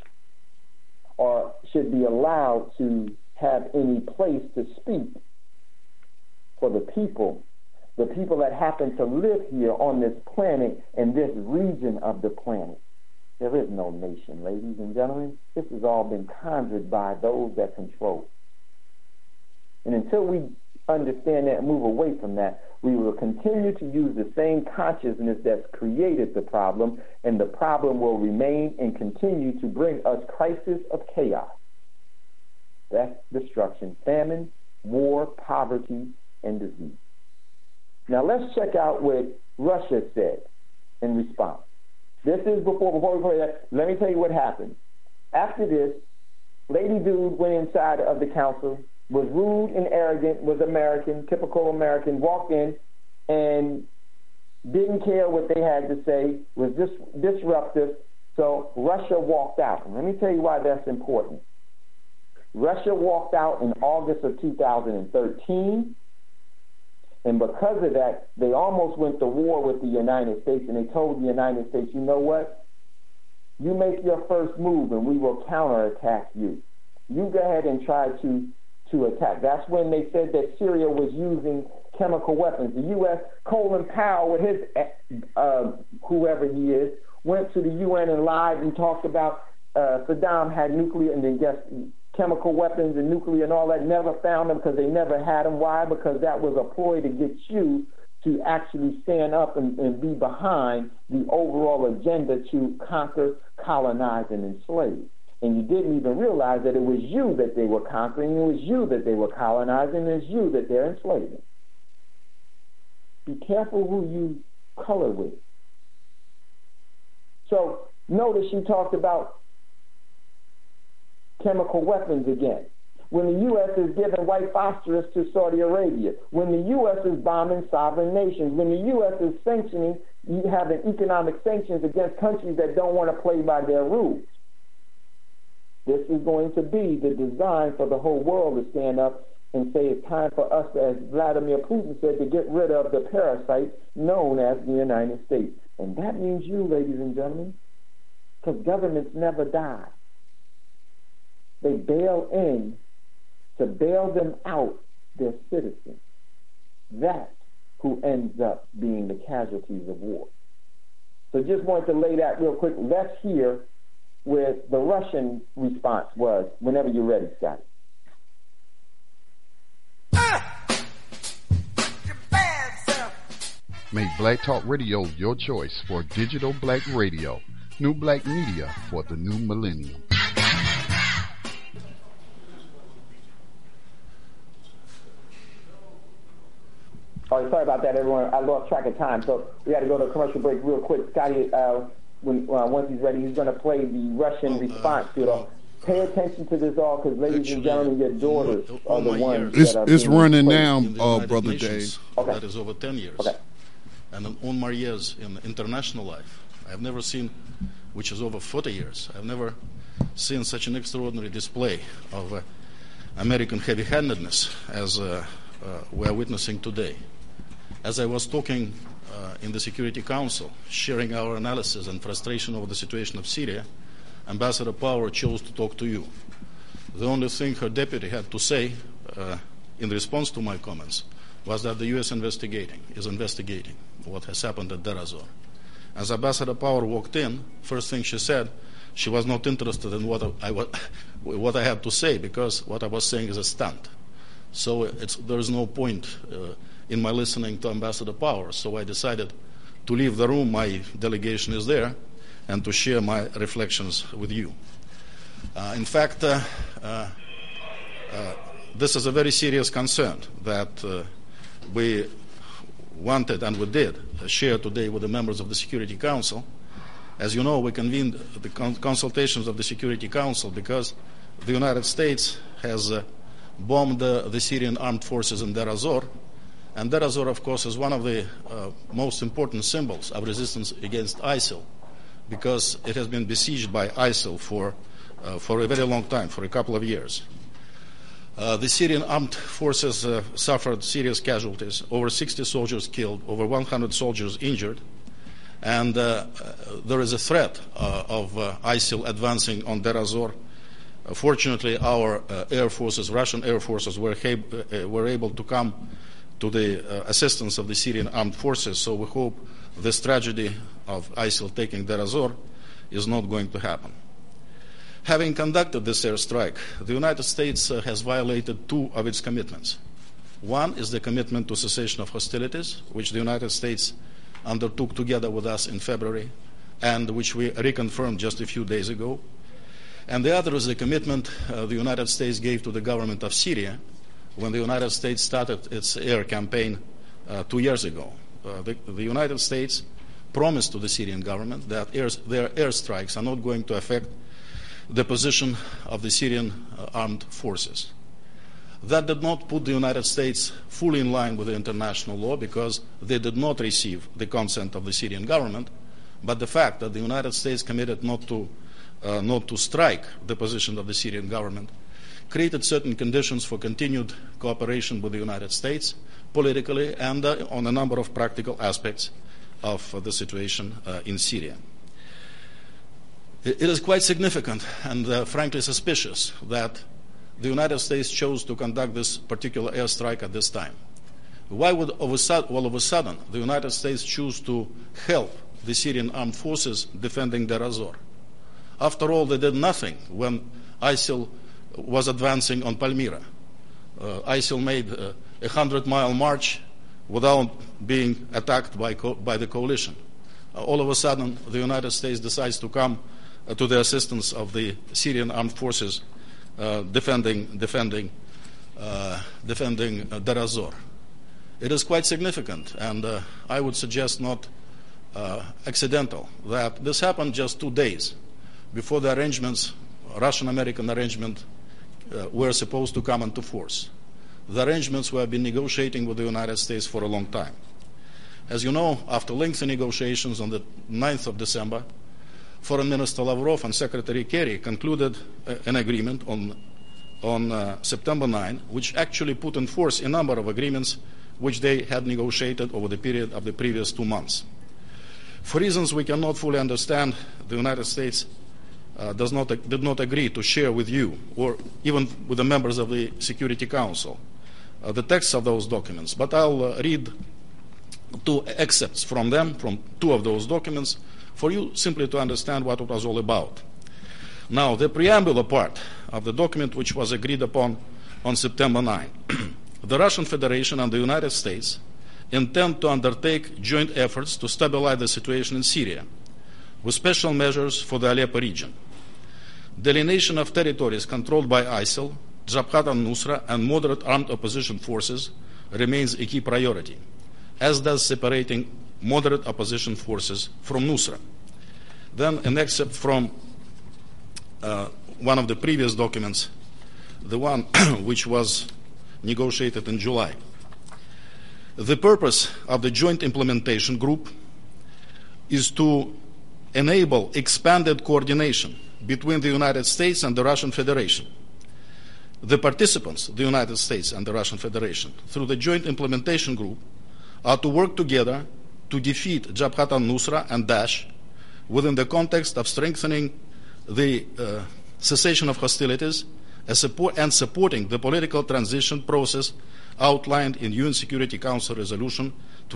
or should be allowed to have any place to speak for the people that happen to live here on this planet and this region of the planet. There is no nation, ladies and gentlemen. This has all been conjured by those that control. And until we understand that and move away from that, we will continue to use the same consciousness that's created the problem, and the problem will remain and continue to bring us crisis of chaos. That's destruction, famine, war, poverty, and disease. Now let's check out what Russia said in response. This is before we play that. Let me tell you what happened. After this, Lady Dude went inside of the council, was rude and arrogant, was American, typical American, walked in and didn't care what they had to say, was disruptive, so Russia walked out. And let me tell you why that's important. Russia walked out in August of 2013, and because of that, they almost went to war with the United States, and they told the United States, you know what? You make your first move, and we will counterattack you. You go ahead and try to attack. That's when they said that Syria was using chemical weapons. The U.S., Colin Powell, with his, whoever he is, went to the UN and lied and talked about Saddam had nuclear and then chemical weapons and nuclear and all that. Never found them because they never had them. Why? Because that was a ploy to get you to actually stand up and be behind the overall agenda to conquer, colonize, and enslave. And you didn't even realize that it was you that they were conquering, it was you that they were colonizing, it was you that they're enslaving. Be careful who you color with. So notice you talked about chemical weapons again. When the U.S. is giving white phosphorus to Saudi Arabia, when the U.S. is bombing sovereign nations, when the U.S. is sanctioning, you have economic sanctions against countries that don't want to play by their rules. This is going to be the design for the whole world to stand up and say it's time for us, as Vladimir Putin said, to get rid of the parasite known as the United States. And that means you, ladies and gentlemen, because governments never die. They bail in to bail them out their citizens. That's who ends up being the casualties of war. So just wanted to lay that real quick. Let's hear what the Russian response was whenever you're ready, Scott. Make Black Talk Radio your choice for digital black radio. New black media for the new millennium. Oh, sorry about that, everyone. I lost track of time, so we got to go to a commercial break real quick. Scotty, once he's ready, he's going to play the Russian response to it. Pay attention to this all, because ladies and gentlemen, your daughters are the ones that are it's running now, Brother Dave. Okay. That is over 10 years. Okay. And on my years in international life, I've never seen, which is over 40 years, I've never seen such an extraordinary display of American heavy-handedness as we are witnessing today. as I was talking in the Security Council, sharing our analysis and frustration over the situation of Syria, Ambassador Power chose to talk to you. The only thing her deputy had to say in response to my comments was that the U.S. is investigating what has happened at Deir ez-Zor. As Ambassador Power walked in, first thing she said, she was not interested in what I had to say, because what I was saying is a stunt. So there is no point in my listening to Ambassador Power. So I decided to leave the room, my delegation is there, and to share my reflections with you. In fact, this is a very serious concern that we wanted and we did share today with the members of the Security Council. As you know, we convened the consultations of the Security Council because the United States has bombed the Syrian armed forces in Deir ez-Zor. And Deir ez-Zor, of course, is one of the most important symbols of resistance against ISIL, because it has been besieged by ISIL for a very long time, for a couple of years. The Syrian armed forces suffered serious casualties, over 60 soldiers killed, over 100 soldiers injured, and there is a threat of ISIL advancing on Deir ez-Zor. Fortunately, our air forces, Russian air forces, were able to come to the assistance of the Syrian armed forces, so we hope this tragedy of ISIL taking Deir ez-Zor is not going to happen. Having conducted this airstrike, the United States has violated two of its commitments. One is the commitment to cessation of hostilities, which the United States undertook together with us in February, and which we reconfirmed just a few days ago. And the other is the commitment the United States gave to the government of Syria when the United States started its air campaign 2 years ago. The United States promised to the Syrian government that their airstrikes are not going to affect the position of the Syrian armed forces. That did not put the United States fully in line with the international law, because they did not receive the consent of the Syrian government, but the fact that the United States committed not to strike the position of the Syrian government created certain conditions for continued cooperation with the United States politically and on a number of practical aspects of the situation in Syria. It is quite significant and frankly suspicious that the United States chose to conduct this particular airstrike at this time. Why would all of a sudden the United States choose to help the Syrian armed forces defending Deir ez-Zor? After all, they did nothing when ISIL was advancing on Palmyra. ISIL made a 100-mile march without being attacked by the coalition. All of a sudden, the United States decides to come to the assistance of the Syrian armed forces defending Deir ez-Zor. It is quite significant, and I would suggest not accidental, that this happened just 2 days before the arrangements, Russian-American arrangement, were supposed to come into force. The arrangements we have been negotiating with the United States for a long time. As you know, after lengthy negotiations on the 9th of December, Foreign Minister Lavrov and Secretary Kerry concluded an agreement on September 9, which actually put in force a number of agreements which they had negotiated over the period of the previous 2 months. For reasons we cannot fully understand, the United States did not agree to share with you, or even with the members of the Security Council, the text of those documents. But I'll read 2 excerpts from them, from 2 of those documents, for you simply to understand what it was all about. Now, the preamble part of the document which was agreed upon on September 9. The Russian Federation and the United States intend to undertake joint efforts to stabilize the situation in Syria, with special measures for the Aleppo region. Delineation of territories controlled by ISIL, Jabhat al-Nusra, and moderate armed opposition forces remains a key priority, as does separating moderate opposition forces from Nusra. Then an excerpt from one of the previous documents, the one which was negotiated in July. The purpose of the Joint Implementation Group is to enable expanded coordination between the United States and the Russian Federation. The participants, the United States and the Russian Federation, through the Joint Implementation Group, are to work together to defeat Jabhat al-Nusra and Daesh within the context of strengthening the cessation of hostilities and supporting the political transition process outlined in UN Security Council Resolution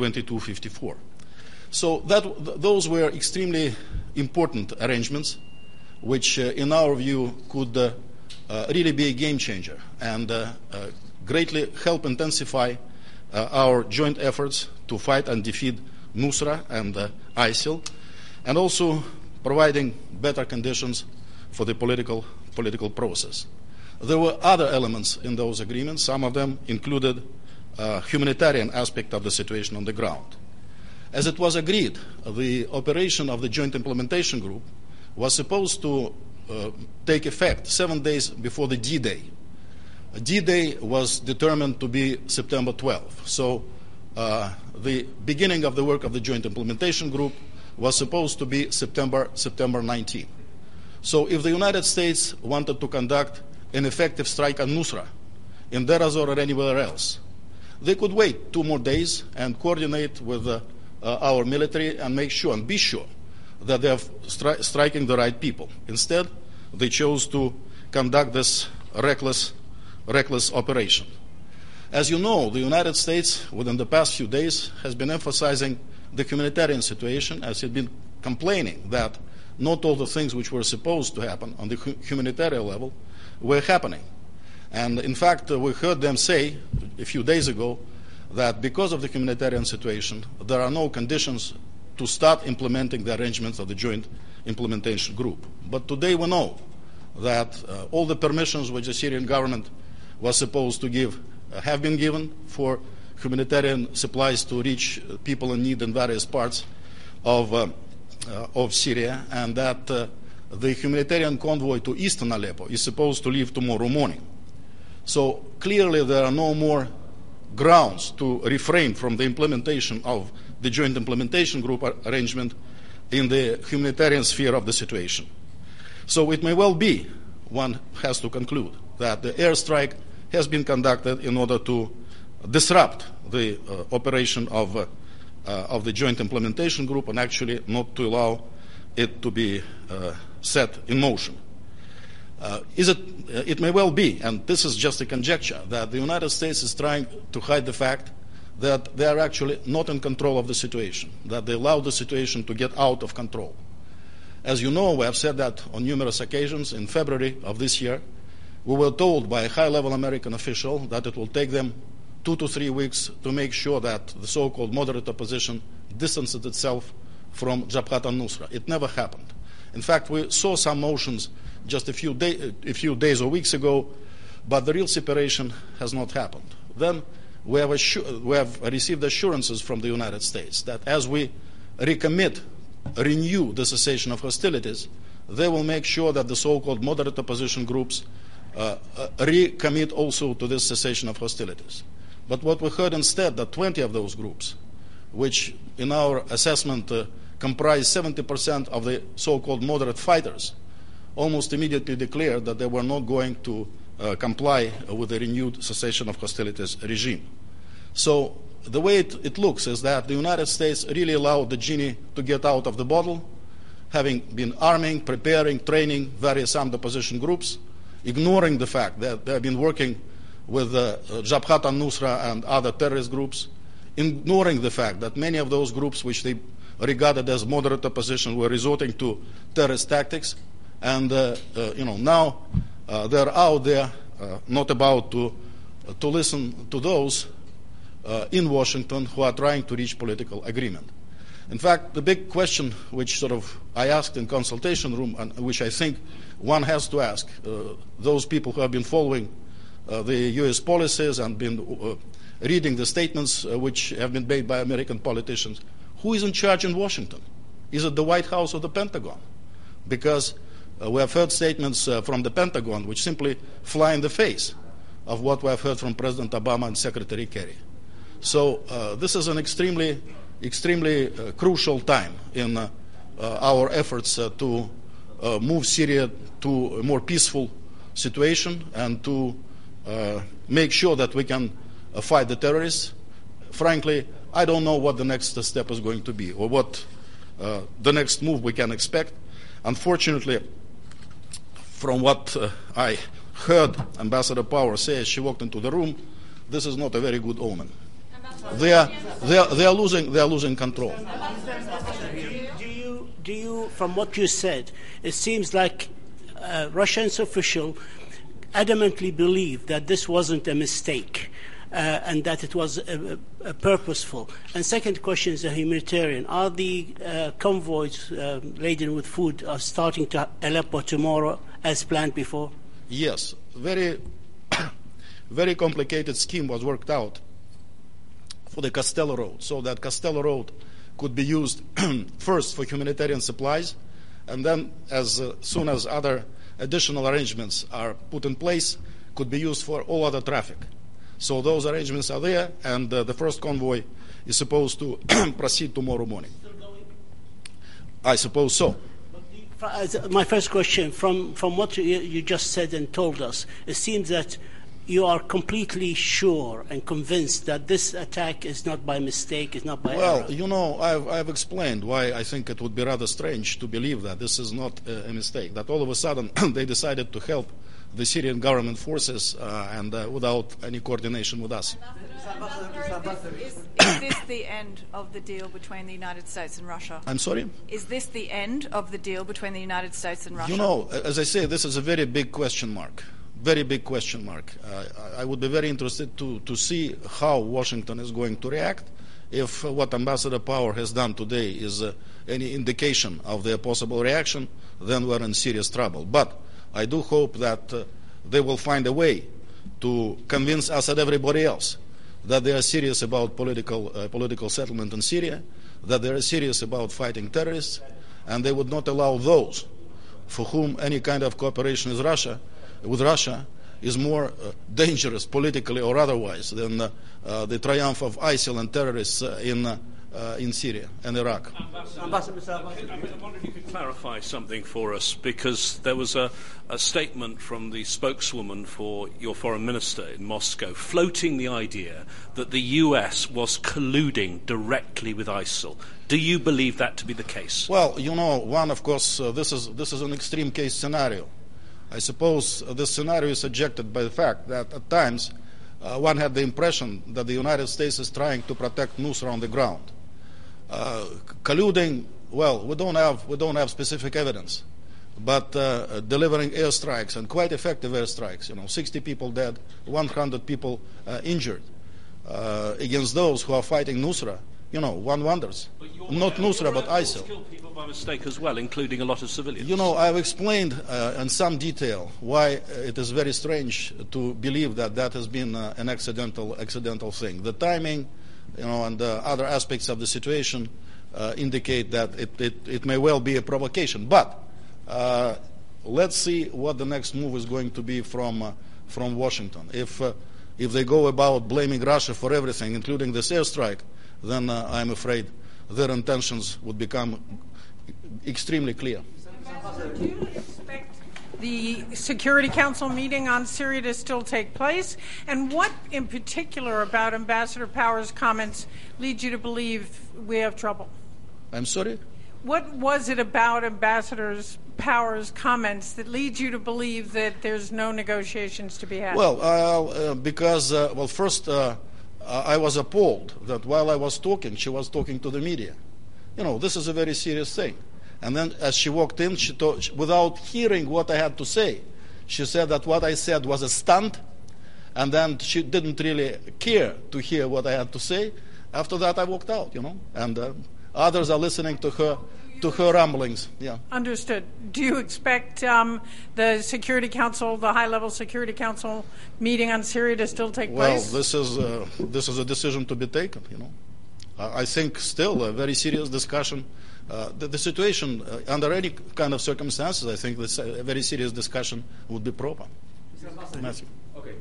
2254. So those were extremely important arrangements, which in our view could really be a game changer and greatly help intensify our joint efforts to fight and defeat Nusra and ISIL, and also providing better conditions for the political process. There were other elements in those agreements. Some of them included humanitarian aspect of the situation on the ground. As it was agreed, the operation of the Joint Implementation Group was supposed to take effect 7 days before the D-Day. D-Day was determined to be September 12th. So the beginning of the work of the Joint Implementation Group was supposed to be September 19th. So if the United States wanted to conduct an effective strike on Nusra in Deir ez-Zor or anywhere else, they could wait 2 more days and coordinate with our military and make sure and be sure that they are striking the right people. Instead, they chose to conduct this reckless operation. As you know, the United States, within the past few days, has been emphasizing the humanitarian situation, as it has been complaining that not all the things which were supposed to happen on the humanitarian level were happening. And in fact, we heard them say a few days ago that because of the humanitarian situation, there are no conditions to start implementing the arrangements of the Joint Implementation Group. But today we know that all the permissions which the Syrian government was supposed to give have been given for humanitarian supplies to reach people in need in various parts of Syria, and that the humanitarian convoy to eastern Aleppo is supposed to leave tomorrow morning. So clearly there are no more grounds to refrain from the implementation of the Joint Implementation Group arrangement in the humanitarian sphere of the situation. So it may well be, one has to conclude, that the airstrike has been conducted in order to disrupt the operation of the Joint Implementation Group and actually not to allow it to be set in motion. It may well be, and this is just a conjecture, that the United States is trying to hide the fact that they are actually not in control of the situation, that they allow the situation to get out of control. As you know, we have said that on numerous occasions. In February of this year, we were told by a high-level American official that it will take them 2 to 3 weeks to make sure that the so-called moderate opposition distances itself from Jabhat al-Nusra. It never happened. In fact, we saw some motions just a few days or weeks ago, but the real separation has not happened. Then we have received assurances from the United States that as we renew the cessation of hostilities, they will make sure that the so-called moderate opposition groups recommit also to this cessation of hostilities. But what we heard instead, that 20 of those groups, which in our assessment comprise 70% of the so-called moderate fighters, almost immediately declared that they were not going to comply with the renewed cessation of hostilities regime. So the way it looks is that the United States really allowed the genie to get out of the bottle, having been arming, preparing, training various armed opposition groups, ignoring the fact that they have been working with Jabhat al-Nusra and other terrorist groups, ignoring the fact that many of those groups which they regarded as moderate opposition were resorting to terrorist tactics, and now they're out there not about to listen to those in Washington who are trying to reach political agreement. In fact, the big question which I asked in consultation room, and which I think one has to ask those people who have been following the U.S. policies and been reading the statements which have been made by American politicians, who is in charge in Washington? Is it the White House or the Pentagon? Because we have heard statements from the Pentagon which simply fly in the face of what we have heard from President Obama and Secretary Kerry. So this is an extremely crucial time in our efforts to move Syria to a more peaceful situation and to make sure that we can fight the terrorists frankly, I don't know what the next step is going to be or what the next move we can expect. Unfortunately, from what I heard Ambassador Power say as she walked into the room, this is not a very good omen. They are losing control. Do you, from what you said, it seems like Russians officials adamantly believe that this wasn't a mistake and that it was purposeful? And second question is a humanitarian. Are the convoys laden with food starting to Aleppo tomorrow as planned before? Yes. Very, very complicated scheme was worked out for the Castello Road, so that Castello Road could be used first for humanitarian supplies, and then as soon as other additional arrangements are put in place, could be used for all other traffic. So those arrangements are there, and the first convoy is supposed to proceed tomorrow morning. I suppose so. My first question, from what you just said and told us, it seems that you are completely sure and convinced that this attack is not by mistake, is not by error. Well, you know, I've explained why I think it would be rather strange to believe that this is not a mistake, that all of a sudden they decided to help the Syrian government forces and without any coordination with us. Is this the end of the deal between the United States and Russia? I'm sorry? Is this the end of the deal between the United States and Russia? You know, as I say, this is a very big question mark. Very big question mark. I would be very interested to see how Washington is going to react. If what Ambassador Power has done today is any indication of their possible reaction, then we're in serious trouble. But I do hope that they will find a way to convince us and everybody else that they are serious about political settlement in Syria, that they are serious about fighting terrorists, and they would not allow those for whom any kind of cooperation with Russia is more dangerous politically or otherwise than the triumph of ISIL and terrorists in Syria and Iraq. Ambassador, I wonder if you could clarify something for us, because there was a statement from the spokeswoman for your foreign minister in Moscow floating the idea that the US was colluding directly with ISIL. Do you believe that to be the case? Well, you know, of course, this is an extreme case scenario. I suppose this scenario is subjected by the fact that at times one had the impression that the United States is trying to protect Nusra on the ground. Colluding, well, we don't have specific evidence, but delivering airstrikes, and quite effective airstrikes, 60 people dead, 100 people injured, against those who are fighting Nusra, one wonders. Not Nusra, but ISIL. Killed people by mistake as well, including a lot of civilians. I've explained in some detail why it is very strange to believe that has been an accidental thing. The timing, and other aspects of the situation indicate that it may well be a provocation. But let's see what the next move is going to be from Washington. If they go about blaming Russia for everything, including this airstrike, then I'm afraid their intentions would become extremely clear. Do you expect the Security Council meeting on Syria to still take place? And what in particular about Ambassador Power's comments leads you to believe we have trouble? I'm sorry? What was it about Ambassador Power's comments that leads you to believe that there's no negotiations to be had? Well, because first, I was appalled that while I was talking, she was talking to the media. This is a very serious thing. And then as she walked in, without hearing what I had to say, she said that what I said was a stunt, and then she didn't really care to hear what I had to say. After that, I walked out, and others are listening to her rumblings. Yeah. Understood. Do you expect the Security Council, the high-level Security Council meeting on Syria to still take place? Well, this is a decision to be taken. I think still a very serious discussion. The situation under any kind of circumstances, I think this a very serious discussion would be proper. Matthew. Okay.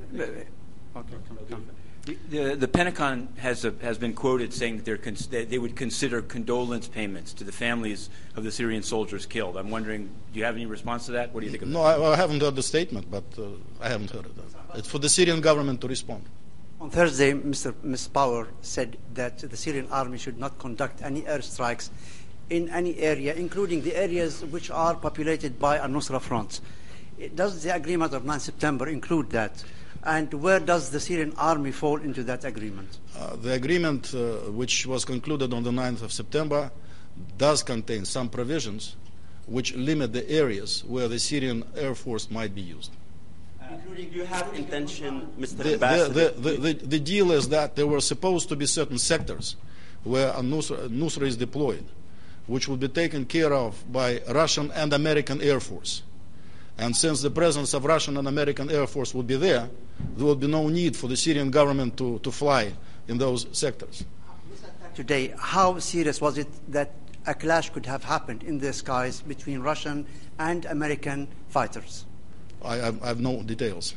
The Pentagon has been quoted saying that they would consider condolence payments to the families of the Syrian soldiers killed. I'm wondering, do you have any response to that? What do you think of that? No, I haven't heard the statement, but I haven't heard of that. It's for the Syrian government to respond. On Thursday, Ms. Power said that the Syrian army should not conduct any airstrikes in any area, including the areas which are populated by al-Nusra Front. Does the agreement of 9 September include that? And where does the Syrian army fall into that agreement? The agreement which was concluded on the 9th of September does contain some provisions which limit the areas where the Syrian Air Force might be used. Including, do you have intention, Mr. Ambassador? The deal is that there were supposed to be certain sectors where Nusra is deployed, which will be taken care of by Russian and American Air Force. And since the presence of Russian and American Air Force will be there will be no need for the Syrian government to fly in those sectors. Today, how serious was it that a clash could have happened in the skies between Russian and American fighters? I have no details.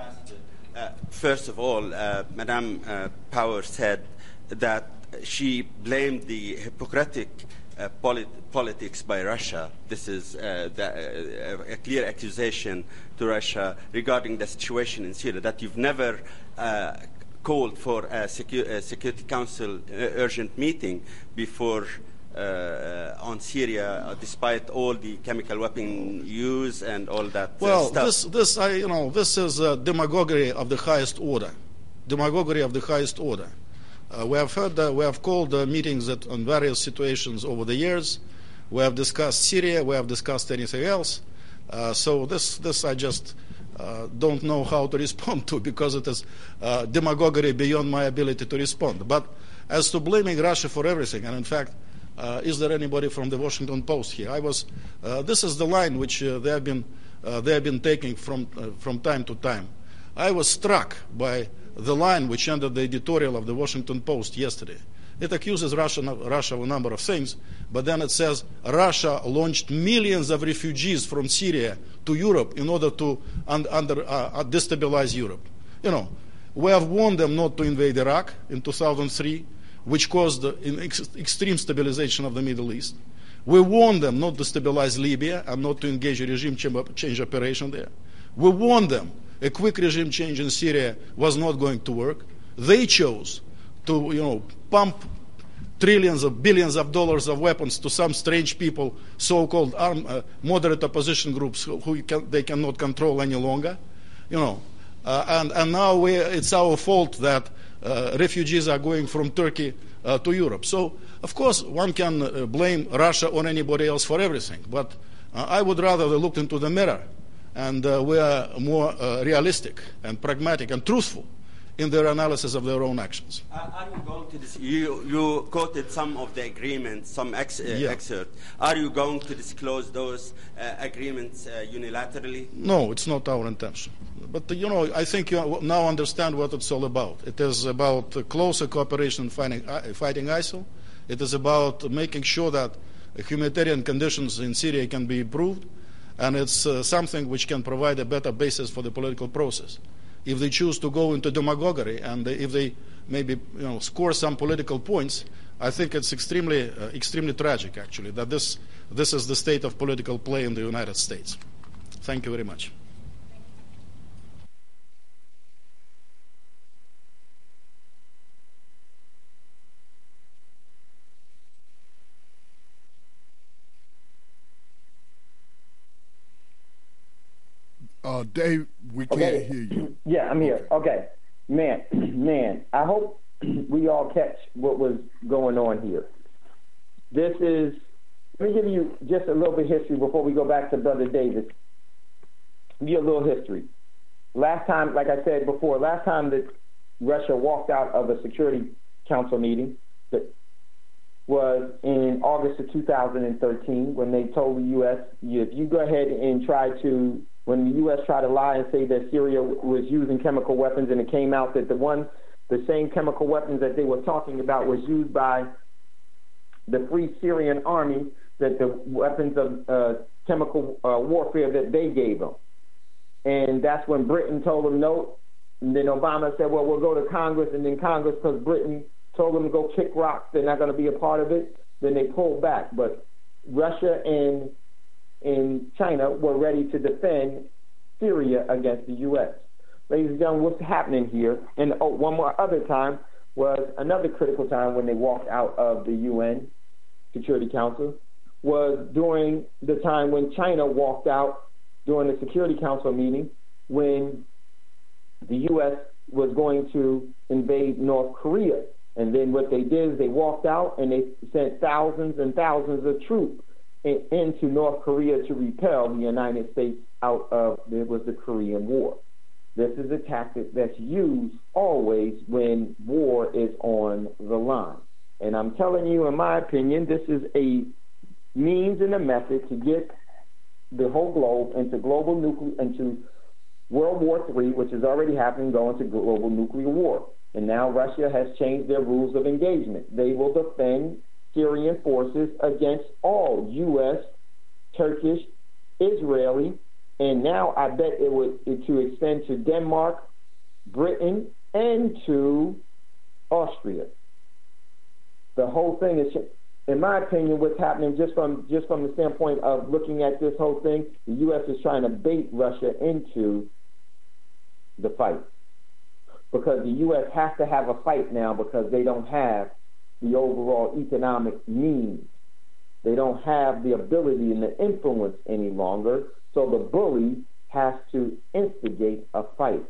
First of all, Madame Power said that she blamed the Hippocratic politics by Russia. This is a clear accusation to Russia regarding the situation in Syria, that you've never called for a Security Council urgent meeting before on Syria, despite all the chemical weapon use and all that stuff. This is demagoguery of the highest order. Demagoguery of the highest order. We have called meetings on various situations over the years. We have discussed Syria. We have discussed anything else. So this I just don't know how to respond to, because it is demagoguery beyond my ability to respond. But as to blaming Russia for everything, and in fact, is there anybody from the Washington Post here? This is the line which they have been taking from time to time. I was struck by the line which ended the editorial of the Washington Post yesterday. It accuses Russia of a number of things, but then it says Russia launched millions of refugees from Syria to Europe in order to destabilize Europe. We have warned them not to invade Iraq in 2003, which caused extreme stabilization of the Middle East. We warned them not to stabilize Libya and not to engage a regime change operation there. We warned them a quick regime change in Syria was not going to work. They chose to, pump trillions of billions of dollars of weapons to some strange people, so-called moderate opposition groups who they cannot control any longer, and now it's our fault that refugees are going from Turkey to Europe. So, of course, one can blame Russia or anybody else for everything, but I would rather they looked into the mirror and were more realistic and pragmatic and truthful in their analysis of their own actions. Are you going to you quoted some of the agreements, some excerpt. Are you going to disclose those agreements unilaterally? No, it's not our intention. But, I think you now understand what it's all about. It is about closer cooperation in fighting ISIL. It is about making sure that humanitarian conditions in Syria can be improved. And it's something which can provide a better basis for the political process. If they choose to go into demagoguery and if they maybe score some political points, I think it's extremely tragic, actually, that this is the state of political play in the United States. Thank you very much. Dave, we can't hear you. Yeah, I'm here. Okay. Man, I hope we all catch what was going on here. Let me give you just a little bit of history before we go back to Brother David. Give you a little history. Last time, like I said before, that Russia walked out of a Security Council meeting that was in August of 2013 when they told the U.S., if you go ahead and when the U.S. tried to lie and say that Syria was using chemical weapons, and it came out that the same chemical weapons that they were talking about was used by the Free Syrian Army, that the weapons of chemical warfare that they gave them. And that's when Britain told them no. And then Obama said, well, we'll go to Congress. And then Congress, because Britain told them to go kick rocks, they're not going to be a part of it. Then they pulled back. But Russia and China were ready to defend Syria against the U.S. ladies and gentlemen, what's happening here. And one more other time was another critical time when they walked out of the UN Security Council was during the time when China walked out during the Security Council meeting when the U.S. was going to invade North Korea. And then what they did is they walked out and they sent thousands and thousands of troops into North Korea to repel the United States out of, it was the Korean War. This is a tactic that's used always when war is on the line. And I'm telling you, in my opinion, this is a means and a method to get the whole globe into World War III, which is already happening, going to global nuclear war. And now Russia has changed their rules of engagement. They will defend Syrian forces against all U.S., Turkish, Israeli, and now I bet it would to extend to Denmark, Britain, and to Austria. The whole thing is, in my opinion, what's happening just from the standpoint of looking at this whole thing, the U.S. is trying to bait Russia into the fight. Because the U.S. has to have a fight now because they don't have the overall economic means. They don't have the ability and the influence any longer. So the bully has to instigate a fight.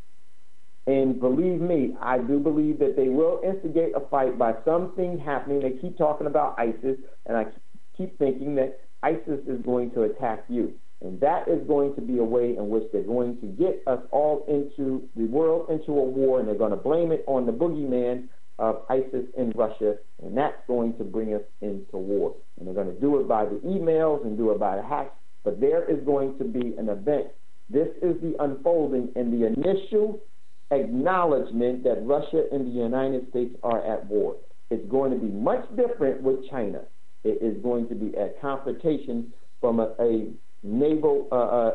And believe me, I do believe that they will instigate a fight by something happening. They keep talking about ISIS, and I keep thinking that ISIS is going to attack you. And that is going to be a way in which they're going to get us all into the world into a war, and they're going to blame it on the boogeyman of ISIS in Russia, and that's going to bring us into war. And they're going to do it by the emails and do it by the hacks, but there is going to be an event. This is the unfolding and the initial acknowledgement that Russia and the United States are at war. It's going to be much different with China. It is going to be a confrontation from a naval,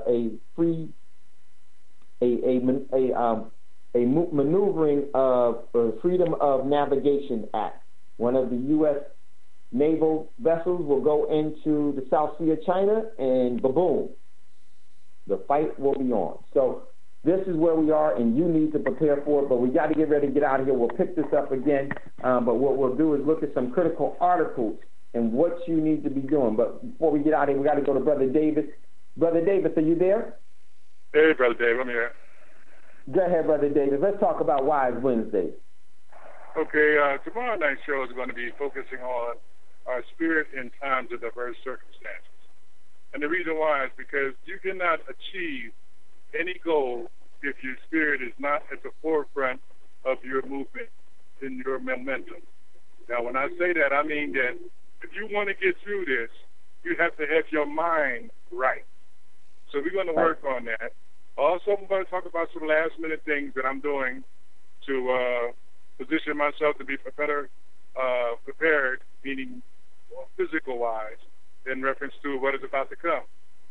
maneuvering of Freedom of Navigation Act. One of the U.S. naval vessels will go into the South Sea of China, and ba-boom, the fight will be on. So this is where we are, and you need to prepare for it, but we got to get ready to get out of here. We'll pick this up again, but what we'll do is look at some critical articles and what you need to be doing. But before we get out of here, we got to go to Brother Davis. Brother Davis, are you there? Hey, Brother Dave, I'm here. Go ahead, Brother Davis. Let's talk about Wise Wednesday. Okay, tomorrow night's show is going to be focusing on our spirit in times of diverse circumstances. And the reason why is because you cannot achieve any goal if your spirit is not at the forefront of your movement and your momentum. Now, when I say that, I mean that if you want to get through this, you have to have your mind right. So we're going to work on that. Also, I'm going to talk about some last-minute things that I'm doing to position myself to be better prepared, meaning physical-wise, in reference to what is about to come.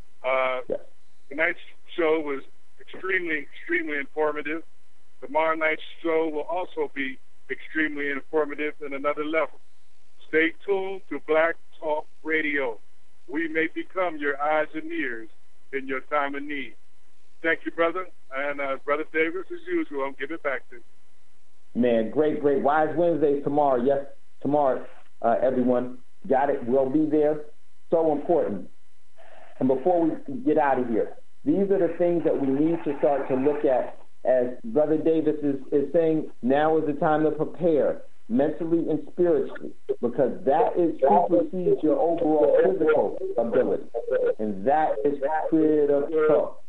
Tonight's show was extremely, extremely informative. Tomorrow night's show will also be extremely informative in another level. Stay tuned to Black Talk Radio. We may become your eyes and ears in your time of need. Thank you, brother. And Brother Davis, as usual, I'll give it back to you. Man, great. Wise Wednesday tomorrow. Yes, tomorrow, everyone. Got it. We'll be there. So important. And before we get out of here, these are the things that we need to start to look at. As Brother Davis is saying, now is the time to prepare mentally and spiritually, because that supersedes your overall physical ability, and that is critical.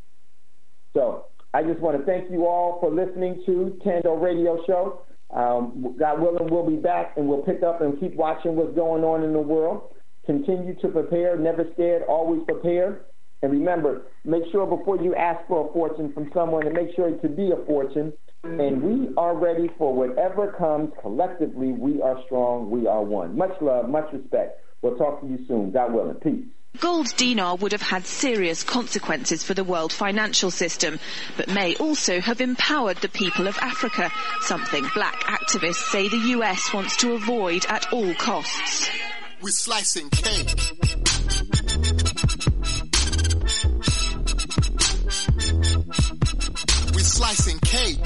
So I just want to thank you all for listening to Tando Radio Show. God willing, we'll be back, and we'll pick up and keep watching what's going on in the world. Continue to prepare, never scared, always prepared. And remember, make sure before you ask for a fortune from someone, to make sure it could be a fortune. And we are ready for whatever comes. Collectively, we are strong. We are one. Much love, much respect. We'll talk to you soon. God willing. Peace. Gold dinar would have had serious consequences for the world financial system, but may also have empowered the people of Africa, something black activists say the US wants to avoid at all costs. We're slicing cake. We're slicing cake.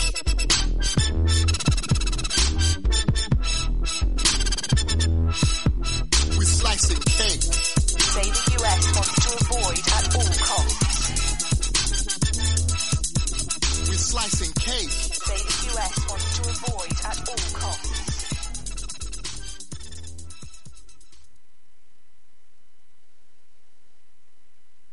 We're slicing cake. Say the US wants to avoid at all costs. We're slicing cake. Say the US wants to avoid at all costs.